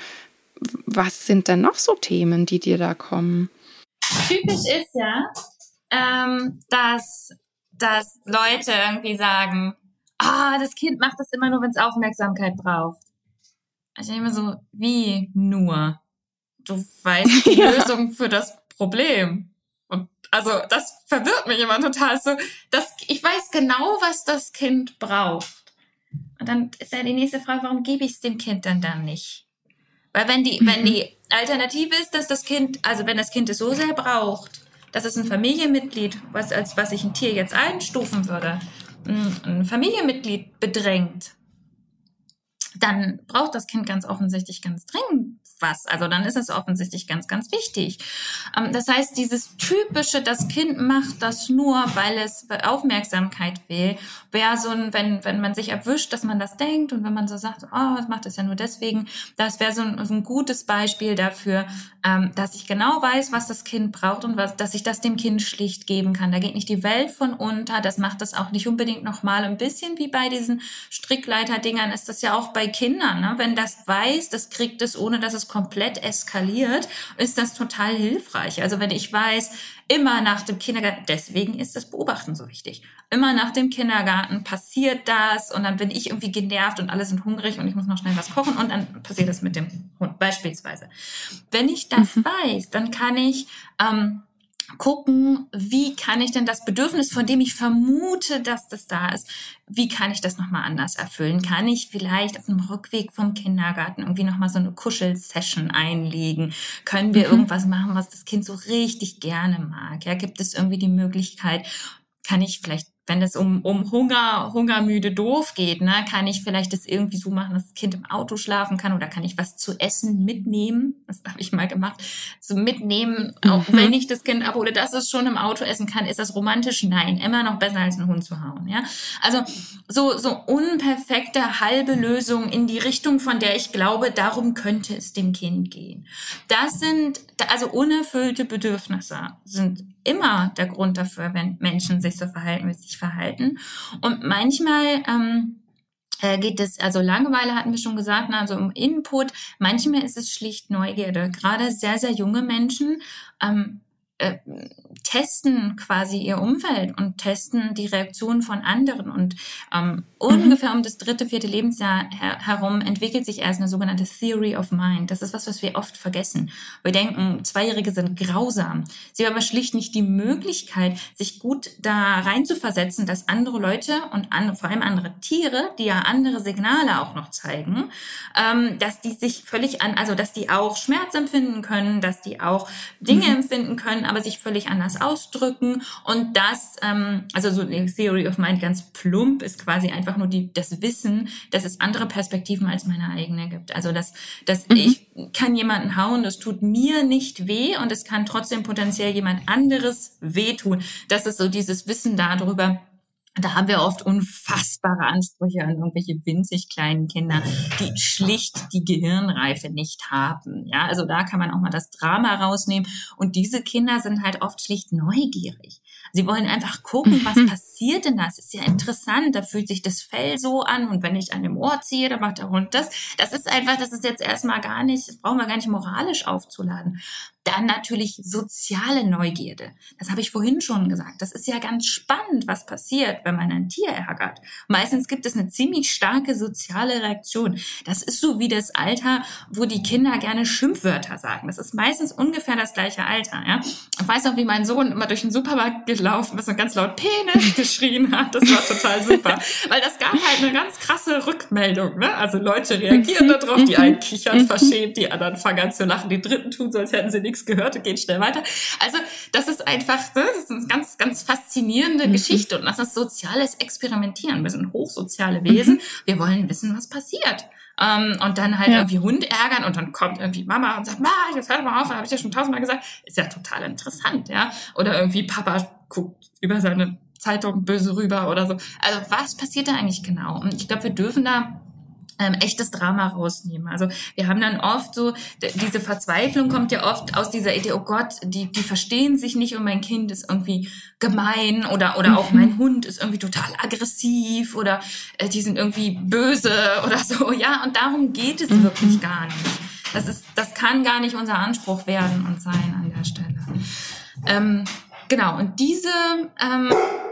Was sind denn noch so Themen, die dir da kommen? Typisch ist ja, ähm, dass, dass Leute irgendwie sagen, ah, das Kind macht das immer nur, wenn es Aufmerksamkeit braucht. Ich denke immer so, wie nur? Du weißt die ja. Lösung für das Problem. Und also das verwirrt mich immer total so. Das, ich weiß genau, was das Kind braucht. Und dann ist ja die nächste Frage, warum gebe ich es dem Kind dann dann nicht? Weil wenn die, mhm. wenn die Alternative ist, dass das Kind, also wenn das Kind es so sehr braucht, dass es ein Familienmitglied, was als was ich ein Tier jetzt einstufen würde, ein Familienmitglied bedrängt, dann braucht das Kind ganz offensichtlich ganz dringend was. Also dann ist es offensichtlich ganz, ganz wichtig. Das heißt, dieses typische, das Kind macht das nur, weil es Aufmerksamkeit will, wäre so ein, wenn, wenn man sich erwischt, dass man das denkt, und wenn man so sagt, oh, es macht das ja nur deswegen, das wäre so ein, so ein gutes Beispiel dafür, dass ich genau weiß, was das Kind braucht und was, dass ich das dem Kind schlicht geben kann. Da geht nicht die Welt von unter, das macht das auch nicht unbedingt nochmal. Ein bisschen wie bei diesen Strickleiter-Dingern ist das ja auch bei Kindern, ne? Wenn das weiß, das kriegt es, ohne dass es komplett eskaliert, ist das total hilfreich. Also wenn ich weiß, immer nach dem Kindergarten, deswegen ist das Beobachten so wichtig, immer nach dem Kindergarten passiert das, und dann bin ich irgendwie genervt und alle sind hungrig und ich muss noch schnell was kochen, und dann passiert das mit dem Hund beispielsweise. Wenn ich das mhm. weiß, dann kann ich ähm, gucken, wie kann ich denn das Bedürfnis, von dem ich vermute, dass das da ist, wie kann ich das nochmal anders erfüllen? Kann ich vielleicht auf dem Rückweg vom Kindergarten irgendwie nochmal so eine Kuschelsession einlegen? Können wir mhm. irgendwas machen, was das Kind so richtig gerne mag? Ja, gibt es irgendwie die Möglichkeit, kann ich vielleicht, wenn es um, um Hunger, hungermüde doof geht, ne, kann ich vielleicht das irgendwie so machen, dass das Kind im Auto schlafen kann, oder kann ich was zu essen mitnehmen? Das habe ich mal gemacht. So mitnehmen, auch mhm. wenn ich das Kind abhole, dass es schon im Auto essen kann. Ist das romantisch? Nein. Immer noch besser als einen Hund zu hauen, ja. Also, so, so unperfekte halbe Lösung in die Richtung, von der ich glaube, darum könnte es dem Kind gehen. Das sind, also unerfüllte Bedürfnisse sind immer der Grund dafür, wenn Menschen sich so verhalten, wie sie sich verhalten. Und manchmal ähm, äh, geht es, also Langeweile hatten wir schon gesagt, also um Input. Manchmal ist es schlicht Neugierde. Gerade sehr, sehr junge Menschen ähm, äh, testen quasi ihr Umfeld und testen die Reaktionen von anderen. Und ähm, mhm. ungefähr um das dritte, vierte Lebensjahr her- herum entwickelt sich erst eine sogenannte Theory of Mind. Das ist was, was wir oft vergessen. Wir denken, Zweijährige sind grausam. Sie haben aber schlicht nicht die Möglichkeit, sich gut da reinzuversetzen, dass andere Leute und an, vor allem andere Tiere, die ja andere Signale auch noch zeigen, ähm, dass die sich völlig an, also dass die auch Schmerz empfinden können, dass die auch Dinge mhm. empfinden können, aber sich völlig anders ausdrücken. Und das, ähm, also so die Theory of Mind ganz plump, ist quasi einfach nur die, das Wissen, dass es andere Perspektiven als meine eigene gibt. Also dass, dass mhm. ich kann jemanden hauen, das tut mir nicht weh, und es kann trotzdem potenziell jemand anderes wehtun. Das ist so dieses Wissen darüber. Da haben wir oft unfassbare Ansprüche an irgendwelche winzig kleinen Kinder, die schlicht die Gehirnreife nicht haben. Ja, also da kann man auch mal das Drama rausnehmen. Und diese Kinder sind halt oft schlicht neugierig. Sie wollen einfach gucken, was passiert denn da? Das ist ja interessant, da fühlt sich das Fell so an, und wenn ich an dem Ohr ziehe, dann macht der Hund das. Das ist einfach, das ist jetzt erstmal gar nicht, das brauchen wir gar nicht moralisch aufzuladen. Dann natürlich soziale Neugierde. Das habe ich vorhin schon gesagt. Das ist ja ganz spannend, was passiert, wenn man ein Tier ärgert. Meistens gibt es eine ziemlich starke soziale Reaktion. Das ist so wie das Alter, wo die Kinder gerne Schimpfwörter sagen. Das ist meistens ungefähr das gleiche Alter. Ja? Ich weiß noch, wie mein Sohn immer durch den Supermarkt gelaufen ist und ganz laut Penis geschrien hat. Das war total super. Weil das gab halt eine ganz krasse Rückmeldung. Ne? Also Leute reagieren darauf, die einen kichern verschämt, die anderen fangen an zu lachen, die dritten tun so, als hätten sie nichts gehört und gehen schnell weiter. Also das ist einfach, das ist eine ganz, ganz faszinierende mhm. Geschichte, und das ist soziales Experimentieren. Wir sind hochsoziale Wesen. Mhm. Wir wollen wissen, was passiert. Um, und dann halt ja. irgendwie Hund ärgern, und dann kommt irgendwie Mama und sagt, Ma, jetzt hör mal auf, habe ich ja schon tausendmal gesagt. Ist ja total interessant, ja. Oder irgendwie Papa guckt über seine Zeitung böse rüber oder so. Also was passiert da eigentlich genau? Und ich glaube, wir dürfen da Ähm, echtes Drama rausnehmen. Also wir haben dann oft so, d- diese Verzweiflung kommt ja oft aus dieser Idee, oh Gott, die die verstehen sich nicht, und mein Kind ist irgendwie gemein, oder oder auch mein Hund ist irgendwie total aggressiv, oder äh, die sind irgendwie böse oder so. Ja, und darum geht es wirklich gar nicht. Das ist, das kann gar nicht unser Anspruch werden und sein an der Stelle. Ähm, genau, und diese, ähm,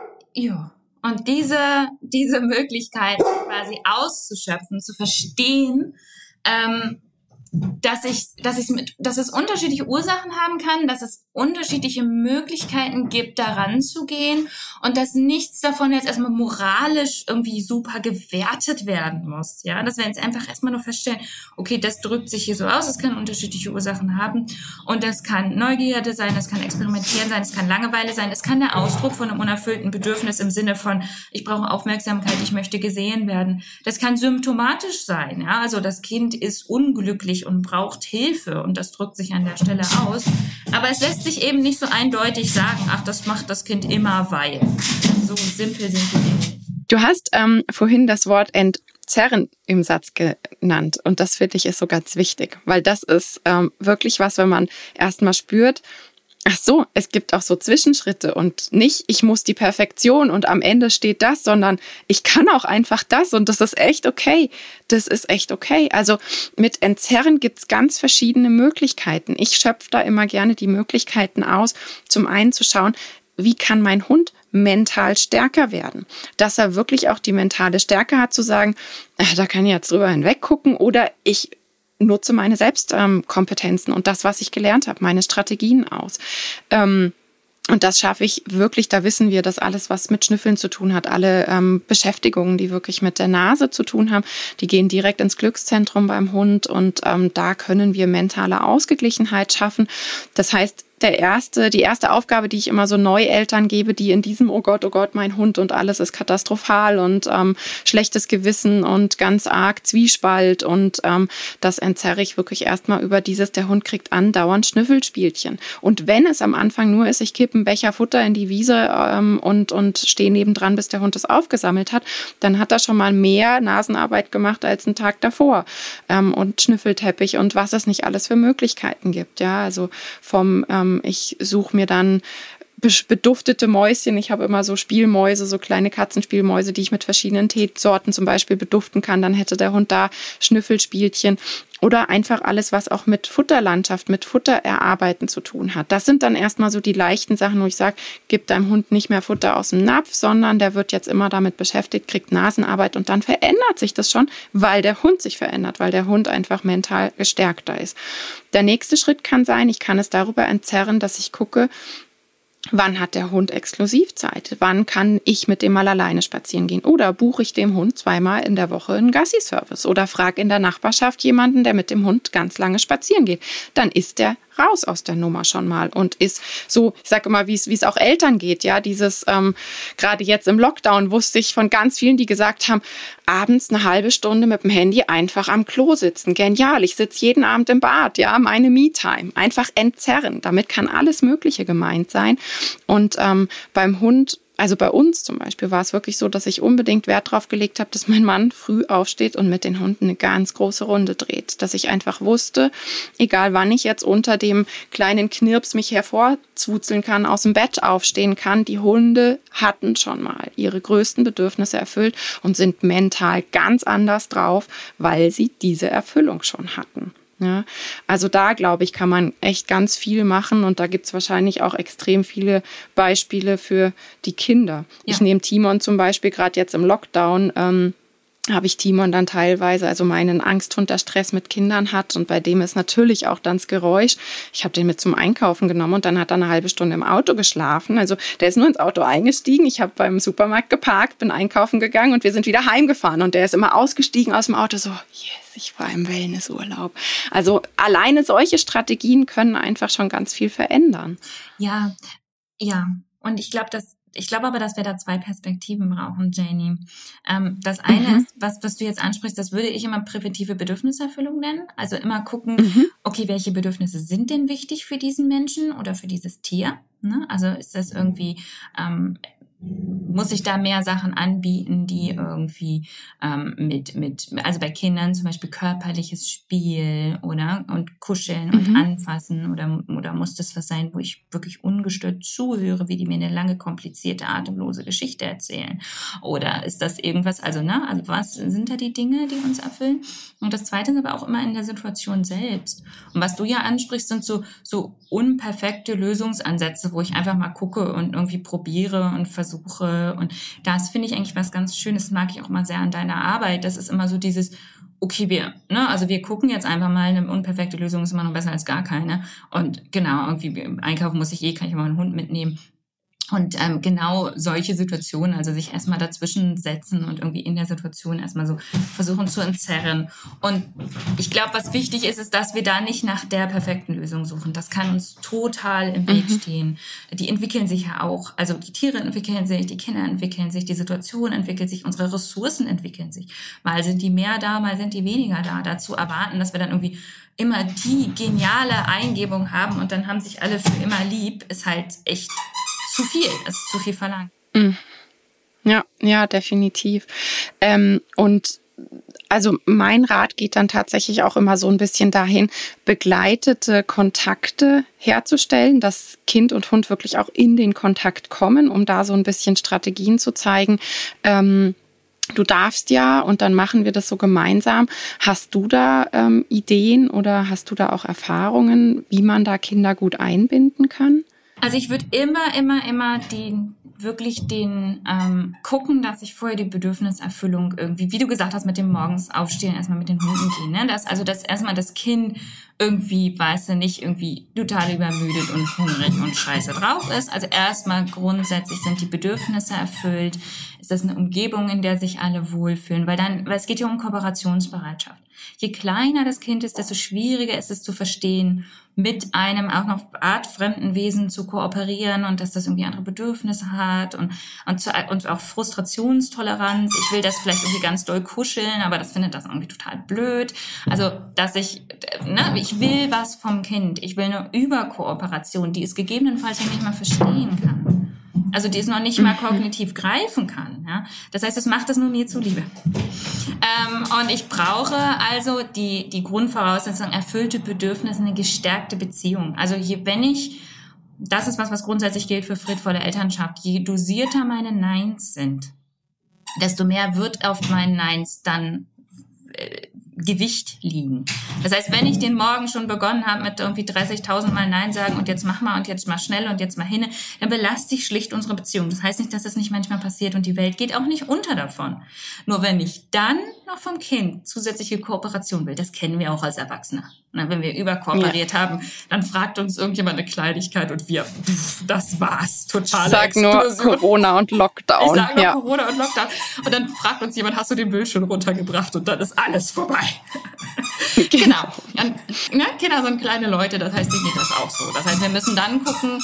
ja, Und diese, diese Möglichkeit quasi auszuschöpfen, zu verstehen, ähm, dass ich, dass ich mit, dass es unterschiedliche Ursachen haben kann, dass es unterschiedliche Möglichkeiten gibt, daran zu gehen, und dass nichts davon jetzt erstmal moralisch irgendwie super gewertet werden muss. Ja, dass wir jetzt einfach erstmal nur feststellen, okay, das drückt sich hier so aus, es kann unterschiedliche Ursachen haben, und das kann Neugierde sein, das kann Experimentieren sein, es kann Langeweile sein, es kann der Ausdruck von einem unerfüllten Bedürfnis im Sinne von, ich brauche Aufmerksamkeit, ich möchte gesehen werden. Das kann symptomatisch sein, ja, also das Kind ist unglücklich und braucht Hilfe, und das drückt sich an der Stelle aus. Aber es lässt sich eben nicht so eindeutig sagen, ach, das macht das Kind immer, weil. So simpel sind die Dinge nicht. Du hast ähm, vorhin das Wort entzerren im Satz genannt, und das finde ich ist so ganz wichtig, weil das ist ähm, wirklich was, wenn man erstmal spürt, ach so, es gibt auch so Zwischenschritte, und nicht, ich muss die Perfektion und am Ende steht das, sondern ich kann auch einfach das, und das ist echt okay. Das ist echt okay. Also mit Entzerren gibt's ganz verschiedene Möglichkeiten. Ich schöpfe da immer gerne die Möglichkeiten aus, zum einen zu schauen, wie kann mein Hund mental stärker werden? Dass er wirklich auch die mentale Stärke hat, zu sagen, da kann ich jetzt drüber hinweg gucken, oder ich nutze meine Selbstkompetenzen ähm, und das, was ich gelernt habe, meine Strategien aus. Ähm, Und das schaffe ich wirklich, da wissen wir, dass alles, was mit Schnüffeln zu tun hat, alle ähm, Beschäftigungen, die wirklich mit der Nase zu tun haben, die gehen direkt ins Glückszentrum beim Hund und ähm, da können wir mentale Ausgeglichenheit schaffen. Das heißt, der erste, die erste Aufgabe, die ich immer so Neueltern gebe, die in diesem, oh Gott, oh Gott, mein Hund und alles ist katastrophal und ähm, schlechtes Gewissen und ganz arg Zwiespalt und ähm, das entzerre ich wirklich erstmal über dieses, der Hund kriegt andauernd Schnüffelspielchen. Und wenn es am Anfang nur ist, ich kippe einen Becher Futter in die Wiese ähm, und, und stehe nebendran, bis der Hund es aufgesammelt hat, dann hat er schon mal mehr Nasenarbeit gemacht als einen Tag davor. Ähm, und Schnüffelteppich und was es nicht alles für Möglichkeiten gibt. Ja, also vom ähm, ich suche mir dann beduftete Mäuschen. Ich habe immer so Spielmäuse, so kleine Katzenspielmäuse, die ich mit verschiedenen Teesorten zum Beispiel beduften kann. Dann hätte der Hund da Schnüffelspielchen. Oder einfach alles, was auch mit Futterlandschaft, mit Futtererarbeiten zu tun hat. Das sind dann erstmal so die leichten Sachen, wo ich sage, gib deinem Hund nicht mehr Futter aus dem Napf, sondern der wird jetzt immer damit beschäftigt, kriegt Nasenarbeit und dann verändert sich das schon, weil der Hund sich verändert, weil der Hund einfach mental gestärkter ist. Der nächste Schritt kann sein, ich kann es darüber entzerren, dass ich gucke, wann hat der Hund Exklusivzeit? Wann kann ich mit dem mal alleine spazieren gehen? Oder buche ich dem Hund zweimal in der Woche einen Gassi-Service? Oder frage in der Nachbarschaft jemanden, der mit dem Hund ganz lange spazieren geht? Dann ist der raus aus der Nummer schon mal und ist so, ich sage immer, wie es wie es auch Eltern geht, ja, dieses, ähm, gerade jetzt im Lockdown wusste ich von ganz vielen, die gesagt haben, abends eine halbe Stunde mit dem Handy einfach am Klo sitzen. Genial, ich sitze jeden Abend im Bad, ja, meine Me-Time. Einfach entzerren, damit kann alles Mögliche gemeint sein. Und ähm, beim Hund, also bei uns zum Beispiel, war es wirklich so, dass ich unbedingt Wert drauf gelegt habe, dass mein Mann früh aufsteht und mit den Hunden eine ganz große Runde dreht. Dass ich einfach wusste, egal wann ich jetzt unter dem kleinen Knirps mich hervorzuzeln kann, aus dem Bett aufstehen kann, die Hunde hatten schon mal ihre größten Bedürfnisse erfüllt und sind mental ganz anders drauf, weil sie diese Erfüllung schon hatten. Ja, also da, glaube ich, kann man echt ganz viel machen und da gibt's wahrscheinlich auch extrem viele Beispiele für die Kinder. Ja. Ich nehme Timon zum Beispiel gerade jetzt im Lockdown, ähm, habe ich Timon dann teilweise, also meinen Angsthund, der Stress mit Kindern hat und bei dem ist natürlich auch dann das Geräusch. Ich habe den mit zum Einkaufen genommen und dann hat er eine halbe Stunde im Auto geschlafen. Also der ist nur ins Auto eingestiegen, ich habe beim Supermarkt geparkt, bin einkaufen gegangen und wir sind wieder heimgefahren und der ist immer ausgestiegen aus dem Auto so, yes, ich war im Wellnessurlaub. Also alleine solche Strategien können einfach schon ganz viel verändern. Ja, ja. Und ich glaube, dass Ich glaube aber, dass wir da zwei Perspektiven brauchen, Janie. Ähm, das eine mhm. ist, was, was du jetzt ansprichst, das würde ich immer präventive Bedürfniserfüllung nennen. Also immer gucken, mhm. okay, welche Bedürfnisse sind denn wichtig für diesen Menschen oder für dieses Tier? Ne? Also ist das irgendwie, ähm, muss ich da mehr Sachen anbieten, die irgendwie ähm, mit, mit, also bei Kindern zum Beispiel körperliches Spiel oder und Kuscheln und mhm. Anfassen oder, oder muss das was sein, wo ich wirklich ungestört zuhöre, wie die mir eine lange, komplizierte, atemlose Geschichte erzählen? Oder ist das irgendwas, also, ne, also was sind da die Dinge, die uns erfüllen? Und das Zweite ist aber auch immer in der Situation selbst. Und was du ja ansprichst, sind so, so unperfekte Lösungsansätze, wo ich einfach mal gucke und irgendwie probiere und versuche. Und das finde ich eigentlich was ganz Schönes, mag ich auch mal sehr an deiner Arbeit. Das ist immer so dieses, okay, wir, ne, also wir gucken jetzt einfach mal, eine unperfekte Lösung ist immer noch besser als gar keine. Und genau, irgendwie einkaufen muss ich eh, kann ich immer einen Hund mitnehmen. Und ähm, genau solche Situationen, also sich erstmal dazwischen setzen und irgendwie in der Situation erstmal so versuchen zu entzerren. Und ich glaube, was wichtig ist, ist, dass wir da nicht nach der perfekten Lösung suchen. Das kann uns total im Weg mhm. stehen. Die entwickeln sich ja auch. Also die Tiere entwickeln sich, die Kinder entwickeln sich, die Situation entwickelt sich, unsere Ressourcen entwickeln sich. Mal sind die mehr da, mal sind die weniger da. Dazu erwarten, dass wir dann irgendwie immer die geniale Eingebung haben und dann haben sich alle für immer lieb, ist halt echt zu viel, es ist zu viel verlangt. Ja, ja, definitiv. Ähm, und also mein Rat geht dann tatsächlich auch immer so ein bisschen dahin, begleitete Kontakte herzustellen, dass Kind und Hund wirklich auch in den Kontakt kommen, um da so ein bisschen Strategien zu zeigen. Ähm, du darfst ja, und dann machen wir das so gemeinsam. Hast du da ähm, Ideen oder hast du da auch Erfahrungen, wie man da Kinder gut einbinden kann? Also ich würde immer, immer, immer den wirklich den ähm, gucken, dass ich vorher die Bedürfniserfüllung irgendwie, wie du gesagt hast, mit dem morgens aufstehen, erstmal mit den Hunden gehen. Ne? Das, also dass erstmal das Kind irgendwie, weißt du, nicht irgendwie total übermüdet und hungrig und scheiße drauf ist. Also erstmal grundsätzlich sind die Bedürfnisse erfüllt. Ist das eine Umgebung, in der sich alle wohlfühlen? Weil dann, weil es geht ja um Kooperationsbereitschaft. Je kleiner das Kind ist, desto schwieriger ist es zu verstehen, mit einem auch noch artfremden Wesen zu kooperieren und dass das irgendwie andere Bedürfnisse hat und, und, zu, und auch Frustrationstoleranz. Ich will das vielleicht irgendwie ganz doll kuscheln, aber das findet das irgendwie total blöd. Also, dass ich, ne, ich will was vom Kind. Ich will eine Überkooperation, die es gegebenenfalls noch nicht mal verstehen kann. Also die es noch nicht mal kognitiv greifen kann. Ja? Das heißt, es macht es nur mir zuliebe. Ähm, und ich brauche also die, die Grundvoraussetzung, erfüllte Bedürfnisse, eine gestärkte Beziehung. Also je, wenn ich, das ist was, was grundsätzlich gilt für friedvolle Elternschaft, je dosierter meine Neins sind, desto mehr wird auf meinen Neins dann äh, Gewicht liegen. Das heißt, wenn ich den Morgen schon begonnen habe mit irgendwie dreißigtausend Mal Nein sagen und jetzt mach mal und jetzt mal schnell und jetzt mal hin, dann belaste ich schlicht unsere Beziehung. Das heißt nicht, dass das nicht manchmal passiert und die Welt geht auch nicht unter davon. Nur wenn ich dann noch vom Kind zusätzliche Kooperation will, das kennen wir auch als Erwachsene. Na, wenn wir überkooperiert ja. haben, dann fragt uns irgendjemand eine Kleinigkeit und wir, pff, das war's, totale Sag Explosion. Nur Corona und Lockdown. Ich sage nur ja. Corona und Lockdown. Und dann fragt uns jemand, hast du den Müll schon runtergebracht? Und dann ist alles vorbei. Genau. Und, ne, Kinder sind kleine Leute, das heißt, denen geht das auch so. Das heißt, wir müssen dann gucken,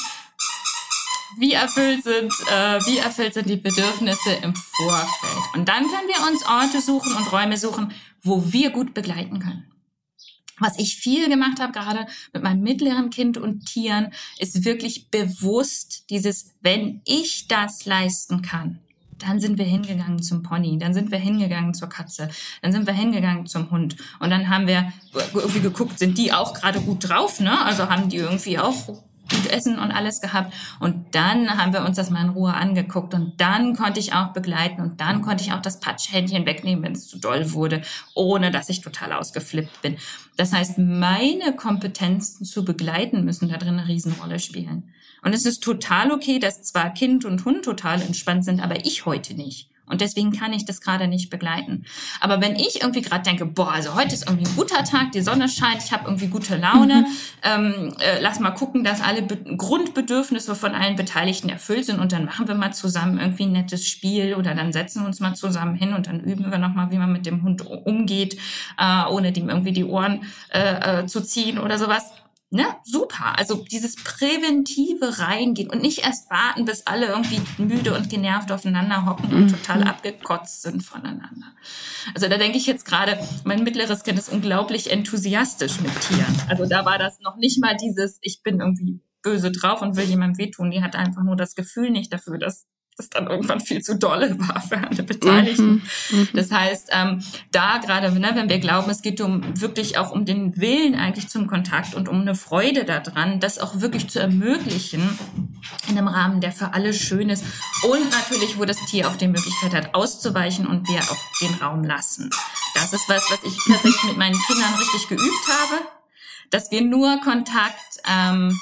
wie erfüllt sind, äh, wie erfüllt sind die Bedürfnisse im Vorfeld. Und dann können wir uns Orte suchen und Räume suchen, wo wir gut begleiten können. Was ich viel gemacht habe, gerade mit meinem mittleren Kind und Tieren, ist wirklich bewusst dieses, wenn ich das leisten kann, dann sind wir hingegangen zum Pony, dann sind wir hingegangen zur Katze, dann sind wir hingegangen zum Hund. Und dann haben wir irgendwie geguckt, sind die auch gerade gut drauf, ne? Also haben die irgendwie auch gut Essen und alles gehabt. Und dann haben wir uns das mal in Ruhe angeguckt und dann konnte ich auch begleiten und dann konnte ich auch das Patschhändchen wegnehmen, wenn es zu doll wurde, ohne dass ich total ausgeflippt bin. Das heißt, meine Kompetenzen zu begleiten müssen da drin eine Riesenrolle spielen. Und es ist total okay, dass zwar Kind und Hund total entspannt sind, aber ich heute nicht. Und deswegen kann ich das gerade nicht begleiten. Aber wenn ich irgendwie gerade denke, boah, also heute ist irgendwie ein guter Tag, die Sonne scheint, ich habe irgendwie gute Laune, mhm. ähm, äh, lass mal gucken, dass alle Be- Grundbedürfnisse von allen Beteiligten erfüllt sind und dann machen wir mal zusammen irgendwie ein nettes Spiel oder dann setzen wir uns mal zusammen hin und dann üben wir nochmal, wie man mit dem Hund umgeht, äh, ohne dem irgendwie die Ohren äh, äh, zu ziehen oder sowas. Ne, super. Also dieses präventive Reingehen und nicht erst warten, bis alle irgendwie müde und genervt aufeinander hocken und total abgekotzt sind voneinander. Also da denke ich jetzt gerade, mein mittleres Kind ist unglaublich enthusiastisch mit Tieren. Also da war das noch nicht mal dieses, ich bin irgendwie böse drauf und will jemandem wehtun. Die hat einfach nur das Gefühl nicht dafür, dass das dann irgendwann viel zu dolle war für alle Beteiligten. Mhm. Das heißt, ähm, da gerade, ne, wenn wir glauben, es geht um wirklich auch um den Willen eigentlich zum Kontakt und um eine Freude daran, das auch wirklich zu ermöglichen in einem Rahmen, der für alle schön ist und natürlich, wo das Tier auch die Möglichkeit hat, auszuweichen und wir auch den Raum lassen. Das ist was, was ich tatsächlich mit meinen Kindern richtig geübt habe, dass wir nur Kontakt ähm,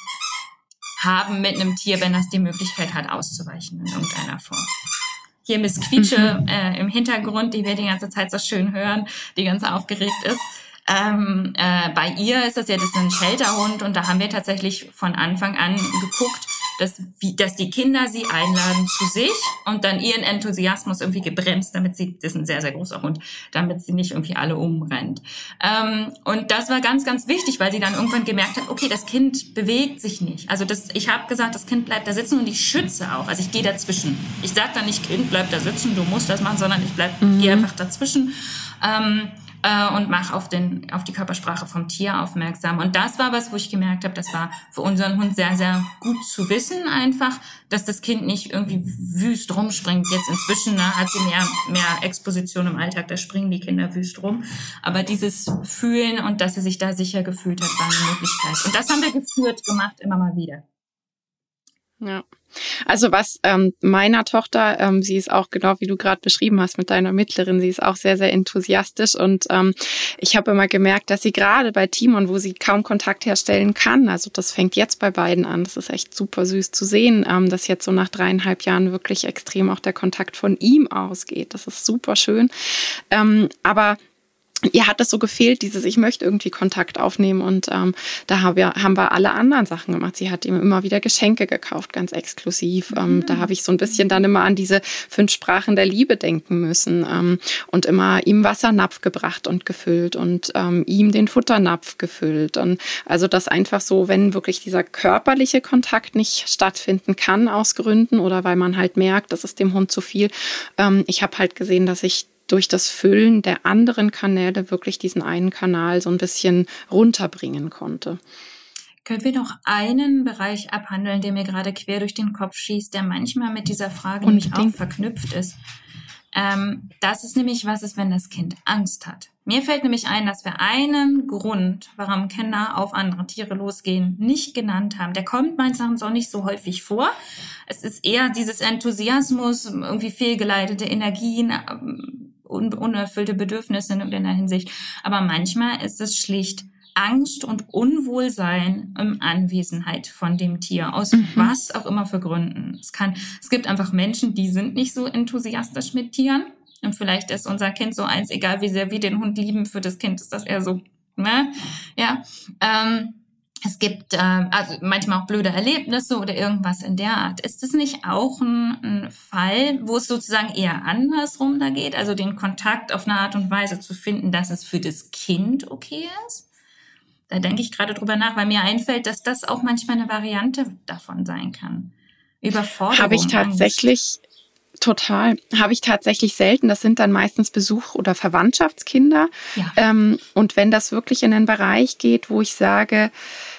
haben mit einem Tier, wenn das die Möglichkeit hat, auszuweichen in irgendeiner Form. Hier Miss Quietsche äh, im Hintergrund, die wir die ganze Zeit so schön hören, die ganz aufgeregt ist. Ähm, äh, bei ihr ist das ja, das ist ein Shelterhund und da haben wir tatsächlich von Anfang an geguckt, dass, wie, dass die Kinder sie einladen zu sich und dann ihren Enthusiasmus irgendwie gebremst, damit sie, das ist ein sehr, sehr großer Hund, damit sie nicht irgendwie alle umrennt. Ähm, und das war ganz, ganz wichtig, weil sie dann irgendwann gemerkt hat, okay, das Kind bewegt sich nicht. Also das, ich habe gesagt, das Kind bleibt da sitzen und ich schütze auch. Also ich gehe dazwischen. Ich sage dann nicht, Kind, bleib da sitzen, du musst das machen, sondern ich bleib, mhm. gehe einfach dazwischen. Ähm, und mache auf den auf die Körpersprache vom Tier aufmerksam. Und das war was, wo ich gemerkt habe, das war für unseren Hund sehr, sehr gut zu wissen einfach, dass das Kind nicht irgendwie wüst rumspringt. Jetzt inzwischen ne, hat sie mehr mehr Exposition im Alltag, da springen die Kinder wüst rum. Aber dieses Fühlen und dass sie sich da sicher gefühlt hat, war eine Möglichkeit. Und das haben wir geführt, gemacht, immer mal wieder. Ja. Also was ähm, meiner Tochter, ähm, sie ist auch genau wie du gerade beschrieben hast mit deiner Mittlerin, sie ist auch sehr, sehr enthusiastisch und ähm, ich habe immer gemerkt, dass sie gerade bei Timon, wo sie kaum Kontakt herstellen kann, also das fängt jetzt bei beiden an, das ist echt super süß zu sehen, ähm, dass jetzt so nach dreieinhalb Jahren wirklich extrem auch der Kontakt von ihm ausgeht, das ist super schön, ähm, aber ihr hat das so gefehlt, dieses, ich möchte irgendwie Kontakt aufnehmen und ähm, da haben wir, haben wir alle anderen Sachen gemacht. Sie hat ihm immer wieder Geschenke gekauft, ganz exklusiv. Ähm, mhm. Da habe ich so ein bisschen dann immer an diese fünf Sprachen der Liebe denken müssen ähm, und immer ihm Wassernapf gebracht und gefüllt und ähm, ihm den Futternapf gefüllt. Und also das einfach so, wenn wirklich dieser körperliche Kontakt nicht stattfinden kann aus Gründen oder weil man halt merkt, das ist dem Hund zu viel. Ähm, ich habe halt gesehen, dass ich durch das Füllen der anderen Kanäle wirklich diesen einen Kanal so ein bisschen runterbringen konnte. Können wir noch einen Bereich abhandeln, der mir gerade quer durch den Kopf schießt, der manchmal mit dieser Frage Und nämlich auch verknüpft ist? Ähm, das ist nämlich, was ist, wenn das Kind Angst hat? Mir fällt nämlich ein, dass wir einen Grund, warum Kinder auf andere Tiere losgehen, nicht genannt haben. Der kommt meines Erachtens auch nicht so häufig vor. Es ist eher dieses Enthusiasmus, irgendwie fehlgeleitete Energien, un- unerfüllte Bedürfnisse in irgendeiner Hinsicht. Aber manchmal ist es schlicht Angst und Unwohlsein in Anwesenheit von dem Tier, aus mhm. was auch immer für Gründen. Es kann, es gibt einfach Menschen, die sind nicht so enthusiastisch mit Tieren. Und vielleicht ist unser Kind so eins, egal wie sehr wir den Hund lieben, für das Kind ist das eher so, ne? Ja. Ähm, es gibt äh, also manchmal auch blöde Erlebnisse oder irgendwas in der Art. Ist das nicht auch ein, ein Fall, wo es sozusagen eher andersrum da geht? Also den Kontakt auf eine Art und Weise zu finden, dass es für das Kind okay ist? Da denke ich gerade drüber nach, weil mir einfällt, dass das auch manchmal eine Variante davon sein kann. Überforderung, Habe ich tatsächlich, Angst. Total, habe ich tatsächlich selten. Das sind dann meistens Besuch- oder Verwandtschaftskinder. Ja. Ähm, und wenn das wirklich in einen Bereich geht, wo ich sage,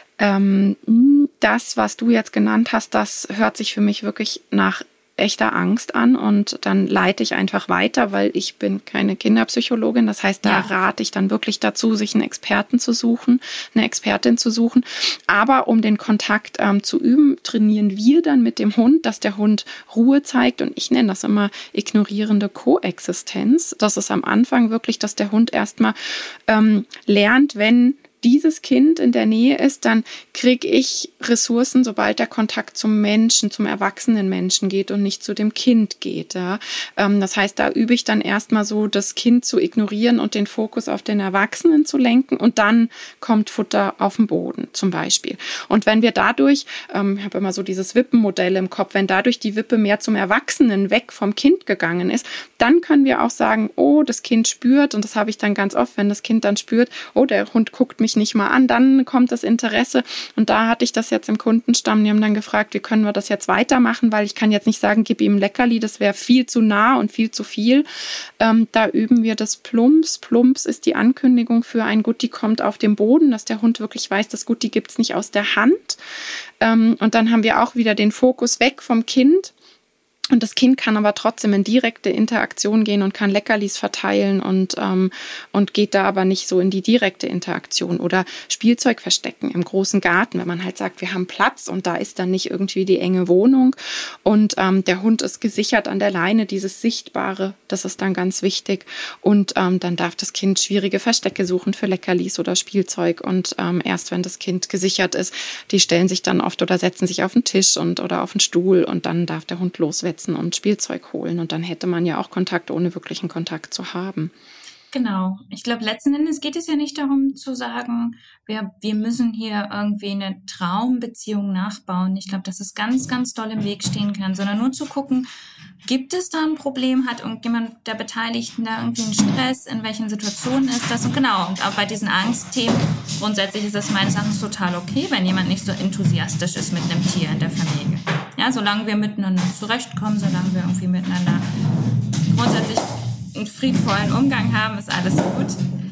ähm, das, was du jetzt genannt hast, das hört sich für mich wirklich nach echter Angst an und dann leite ich einfach weiter, weil ich bin keine Kinderpsychologin. Das heißt, da ja. rate ich dann wirklich dazu, sich einen Experten zu suchen, eine Expertin zu suchen. Aber um den Kontakt ähm, zu üben, trainieren wir dann mit dem Hund, dass der Hund Ruhe zeigt und ich nenne das immer ignorierende Koexistenz. Das ist am Anfang wirklich, dass der Hund erstmal ähm, lernt, wenn dieses Kind in der Nähe ist, dann kriege ich Ressourcen, sobald der Kontakt zum Menschen, zum erwachsenen Menschen geht und nicht zu dem Kind geht. Ja. Das heißt, da übe ich dann erstmal so, das Kind zu ignorieren und den Fokus auf den Erwachsenen zu lenken und dann kommt Futter auf den Boden zum Beispiel. Und wenn wir dadurch, ähm, ich habe immer so dieses Wippenmodell im Kopf, wenn dadurch die Wippe mehr zum Erwachsenen weg vom Kind gegangen ist, dann können wir auch sagen, oh, das Kind spürt, und das habe ich dann ganz oft, wenn das Kind dann spürt, oh, der Hund guckt mich nicht mal an, dann kommt das Interesse. Und da hatte ich das jetzt im Kundenstamm, die haben dann gefragt, wie können wir das jetzt weitermachen, weil ich kann jetzt nicht sagen, gib ihm ein Leckerli, das wäre viel zu nah und viel zu viel. Ähm, da üben wir das Plumps. Plumps ist die Ankündigung für ein Gutti kommt auf dem Boden, dass der Hund wirklich weiß, das Gutti gibt es nicht aus der Hand. Ähm, und dann haben wir auch wieder den Fokus weg vom Kind. Und das Kind kann aber trotzdem in direkte Interaktion gehen und kann Leckerlis verteilen und, ähm, und geht da aber nicht so in die direkte Interaktion. Oder Spielzeug verstecken im großen Garten, wenn man halt sagt, wir haben Platz und da ist dann nicht irgendwie die enge Wohnung. Und ähm, der Hund ist gesichert an der Leine, dieses Sichtbare, das ist dann ganz wichtig. Und ähm, dann darf das Kind schwierige Verstecke suchen für Leckerlis oder Spielzeug. Und ähm, erst wenn das Kind gesichert ist, die stellen sich dann oft oder setzen sich auf den Tisch und oder auf den Stuhl und dann darf der Hund loswetzen und Spielzeug holen. Und dann hätte man ja auch Kontakt, ohne wirklichen Kontakt zu haben. Genau. Ich glaube, letzten Endes geht es ja nicht darum zu sagen, wir, wir müssen hier irgendwie eine Traumbeziehung nachbauen. Ich glaube, dass es ganz, ganz doll im Weg stehen kann, sondern nur zu gucken, gibt es da ein Problem, hat irgendjemand der Beteiligten da irgendwie einen Stress, in welchen Situationen ist das? Und genau, und auch bei diesen Angstthemen, grundsätzlich ist es meines Erachtens total okay, wenn jemand nicht so enthusiastisch ist mit einem Tier in der Familie. Ja, solange wir miteinander zurechtkommen, solange wir irgendwie miteinander grundsätzlich einen friedvollen Umgang haben, ist alles gut.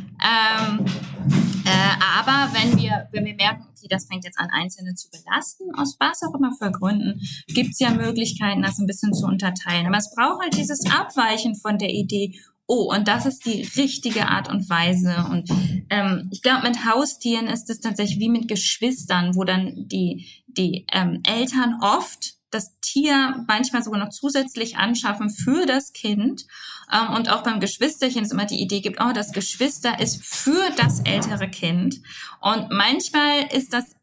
Ähm, äh, aber wenn wir, wenn wir merken, okay, das fängt jetzt an, Einzelne zu belasten, aus was auch immer für Gründen, gibt es ja Möglichkeiten, das ein bisschen zu unterteilen. Aber es braucht halt dieses Abweichen von der Idee, oh, und das ist die richtige Art und Weise. Und ähm, ich glaube, mit Haustieren ist es tatsächlich wie mit Geschwistern, wo dann die, die ähm, Eltern oft das Tier manchmal sogar noch zusätzlich anschaffen für das Kind. Ähm, und auch beim Geschwisterchen ist immer die Idee gibt, oh, das Geschwister ist für das ältere Kind. Und manchmal ist das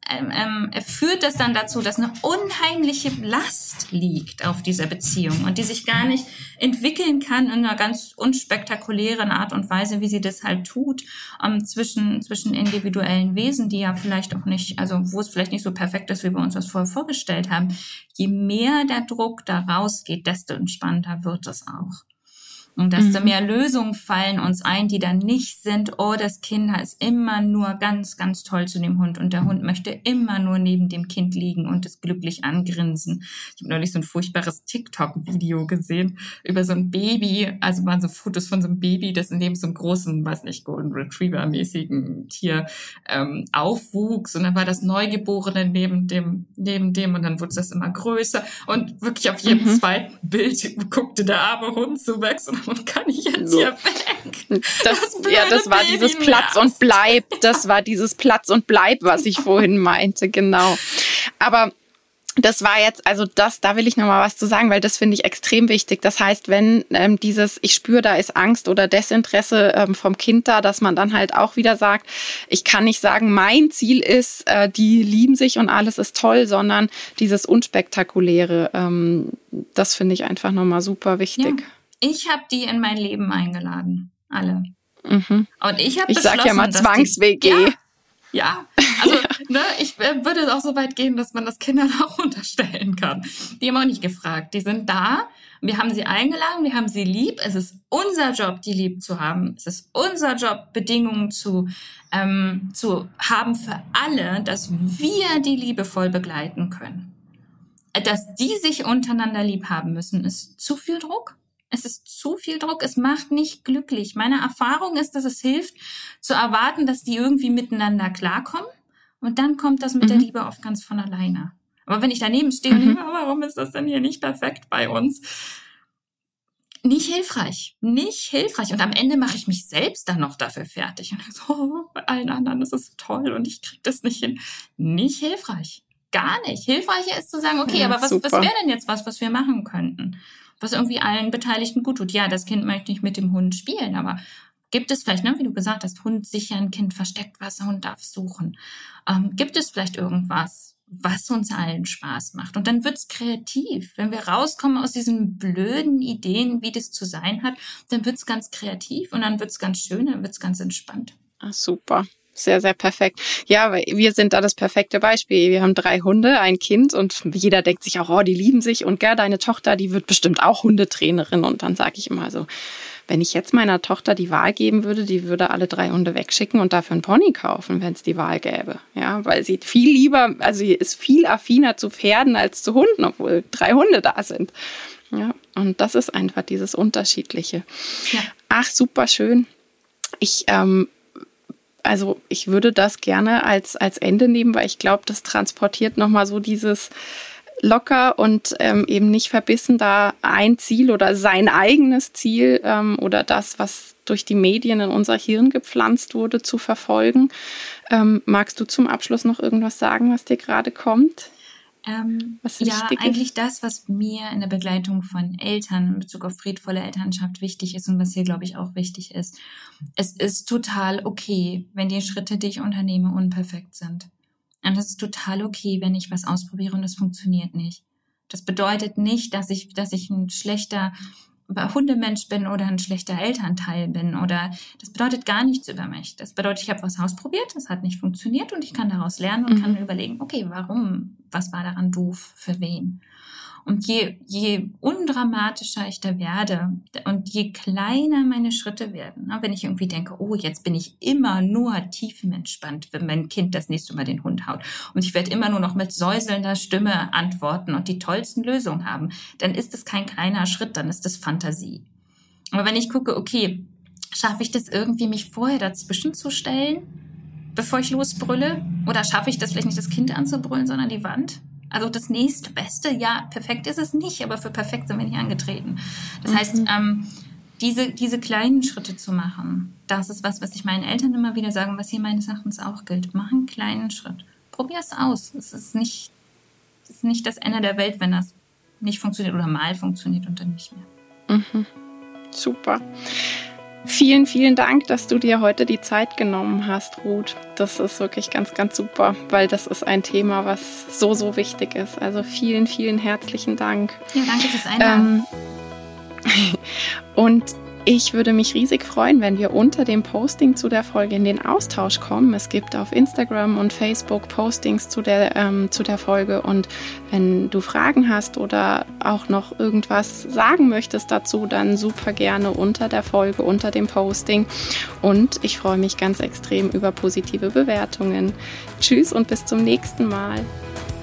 ähm, ähm, führt das dann dazu, dass eine unheimliche Last liegt auf dieser Beziehung und die sich gar nicht entwickeln kann in einer ganz unspektakulären Art und Weise, wie sie das halt tut, ähm, zwischen, zwischen individuellen Wesen, die ja vielleicht auch nicht, also wo es vielleicht nicht so perfekt ist, wie wir uns das vorher vorgestellt haben. Je mehr der Druck da rausgeht, desto entspannter wird es auch. Und desto mehr Lösungen fallen uns ein, die dann nicht sind, oh, das Kind ist immer nur ganz, ganz toll zu dem Hund und der Hund möchte immer nur neben dem Kind liegen und es glücklich angrinsen. Ich habe neulich so ein furchtbares TikTok-Video gesehen über so ein Baby, also waren so Fotos von so einem Baby, das neben so einem großen, weiß nicht, Golden Retriever-mäßigen Tier ähm, aufwuchs und dann war das Neugeborene neben dem, neben dem und dann wurde das immer größer und wirklich auf jedem mhm. zweiten Bild guckte der arme Hund so weg und und kann ich jetzt so. Hier weg? Das, das ja, das war Baby dieses Platz und Bleib. Das war dieses Platz und Bleib, was ich vorhin meinte, genau. Aber das war jetzt, also das, da will ich nochmal was zu sagen, weil das finde ich extrem wichtig. Das heißt, wenn ähm, dieses, ich spüre, da ist Angst oder Desinteresse ähm, vom Kind da, dass man dann halt auch wieder sagt, ich kann nicht sagen, mein Ziel ist, äh, die lieben sich und alles ist toll, sondern dieses Unspektakuläre, ähm, das finde ich einfach nochmal super wichtig. Ja. Ich habe die in mein Leben eingeladen, alle. Mhm. Und ich habe Ich sag ja mal Zwangs-W G. Ja, ja, also ne, ich äh, würde auch so weit gehen, dass man das Kindern auch unterstellen kann. Die haben auch nicht gefragt, die sind da. Wir haben sie eingeladen, wir haben sie lieb. Es ist unser Job, die lieb zu haben. Es ist unser Job, Bedingungen zu, ähm, zu haben für alle, dass wir die liebevoll begleiten können. Dass die sich untereinander lieb haben müssen, ist zu viel Druck. Es ist zu viel Druck, es macht nicht glücklich. Meine Erfahrung ist, dass es hilft, zu erwarten, dass die irgendwie miteinander klarkommen. Und dann kommt das mit mhm. der Liebe oft ganz von alleine. Aber wenn ich daneben stehe mhm. und denke, warum ist das denn hier nicht perfekt bei uns? Nicht hilfreich. Nicht hilfreich. Und am Ende mache ich mich selbst dann noch dafür fertig. Und so, oh, bei allen anderen ist es toll und ich kriege das nicht hin. Nicht hilfreich. Gar nicht. Hilfreicher ist zu sagen, okay, ja, aber was, was wäre denn jetzt was, was wir machen könnten? Was irgendwie allen Beteiligten gut tut. Ja, das Kind möchte nicht mit dem Hund spielen, aber gibt es vielleicht, ne, wie du gesagt hast, Hund sicher, ein Kind versteckt was, der Hund darf suchen. Ähm, gibt es vielleicht irgendwas, was uns allen Spaß macht? Und dann wird's kreativ. Wenn wir rauskommen aus diesen blöden Ideen, wie das zu sein hat, dann wird's ganz kreativ und dann wird's ganz schön, dann wird's ganz entspannt. Ach, super. Sehr, sehr perfekt. Ja, weil wir sind da das perfekte Beispiel. Wir haben drei Hunde, ein Kind und jeder denkt sich auch, oh, die lieben sich und gell, deine Tochter, die wird bestimmt auch Hundetrainerin. Und dann sage ich immer so, wenn ich jetzt meiner Tochter die Wahl geben würde, die würde alle drei Hunde wegschicken und dafür einen Pony kaufen, wenn es die Wahl gäbe. Ja, weil sie viel lieber, also sie ist viel affiner zu Pferden als zu Hunden, obwohl drei Hunde da sind. Ja, und das ist einfach dieses Unterschiedliche. Ja. Ach, super schön. Ich, ähm, Also ich würde das gerne als, als Ende nehmen, weil ich glaube, das transportiert nochmal so dieses locker und ähm, eben nicht verbissen da ein Ziel oder sein eigenes Ziel ähm, oder das, was durch die Medien in unser Hirn gepflanzt wurde, zu verfolgen. Ähm, magst du zum Abschluss noch irgendwas sagen, was dir gerade kommt? Ähm, ja, eigentlich ist? Das, was mir in der Begleitung von Eltern in Bezug auf friedvolle Elternschaft wichtig ist und was hier, glaube ich, auch wichtig ist. Es ist total okay, wenn die Schritte, die ich unternehme, unperfekt sind. Und es ist total okay, wenn ich was ausprobiere und es funktioniert nicht. Das bedeutet nicht, dass ich, dass ich ein schlechter Hundemensch bin oder ein schlechter Elternteil bin oder das bedeutet gar nichts über mich. Das bedeutet, ich habe was ausprobiert, das hat nicht funktioniert und ich kann daraus lernen und mhm. kann überlegen, okay, warum, was war daran doof, für wen? Und je, je undramatischer ich da werde und je kleiner meine Schritte werden, wenn ich irgendwie denke, oh, jetzt bin ich immer nur tiefenentspannt, wenn mein Kind das nächste Mal den Hund haut und ich werde immer nur noch mit säuselnder Stimme antworten und die tollsten Lösungen haben, dann ist es kein kleiner Schritt, dann ist das Fantasie. Aber wenn ich gucke, okay, schaffe ich das irgendwie, mich vorher dazwischen zu stellen, bevor ich losbrülle? Oder schaffe ich das vielleicht nicht, das Kind anzubrüllen, sondern die Wand? Also das nächste Beste, ja, perfekt ist es nicht, aber für perfekt sind wir nicht angetreten. Das mhm. heißt, ähm, diese, diese kleinen Schritte zu machen, das ist was, was ich meinen Eltern immer wieder sage und was hier meines Erachtens auch gilt. Mach einen kleinen Schritt. Probier es aus. Es ist nicht, es ist nicht das Ende der Welt, wenn das nicht funktioniert oder mal funktioniert und dann nicht mehr. Mhm. Super. Vielen, vielen Dank, dass du dir heute die Zeit genommen hast, Ruth. Das ist wirklich ganz, ganz super, weil das ist ein Thema, was so, so wichtig ist. Also vielen, vielen herzlichen Dank. Ja, danke fürs Einladen. Ähm, und ich würde mich riesig freuen, wenn wir unter dem Posting zu der Folge in den Austausch kommen. Es gibt auf Instagram und Facebook Postings zu der, ähm, zu der Folge. Und wenn du Fragen hast oder auch noch irgendwas sagen möchtest dazu, dann super gerne unter der Folge, unter dem Posting. Und ich freue mich ganz extrem über positive Bewertungen. Tschüss und bis zum nächsten Mal.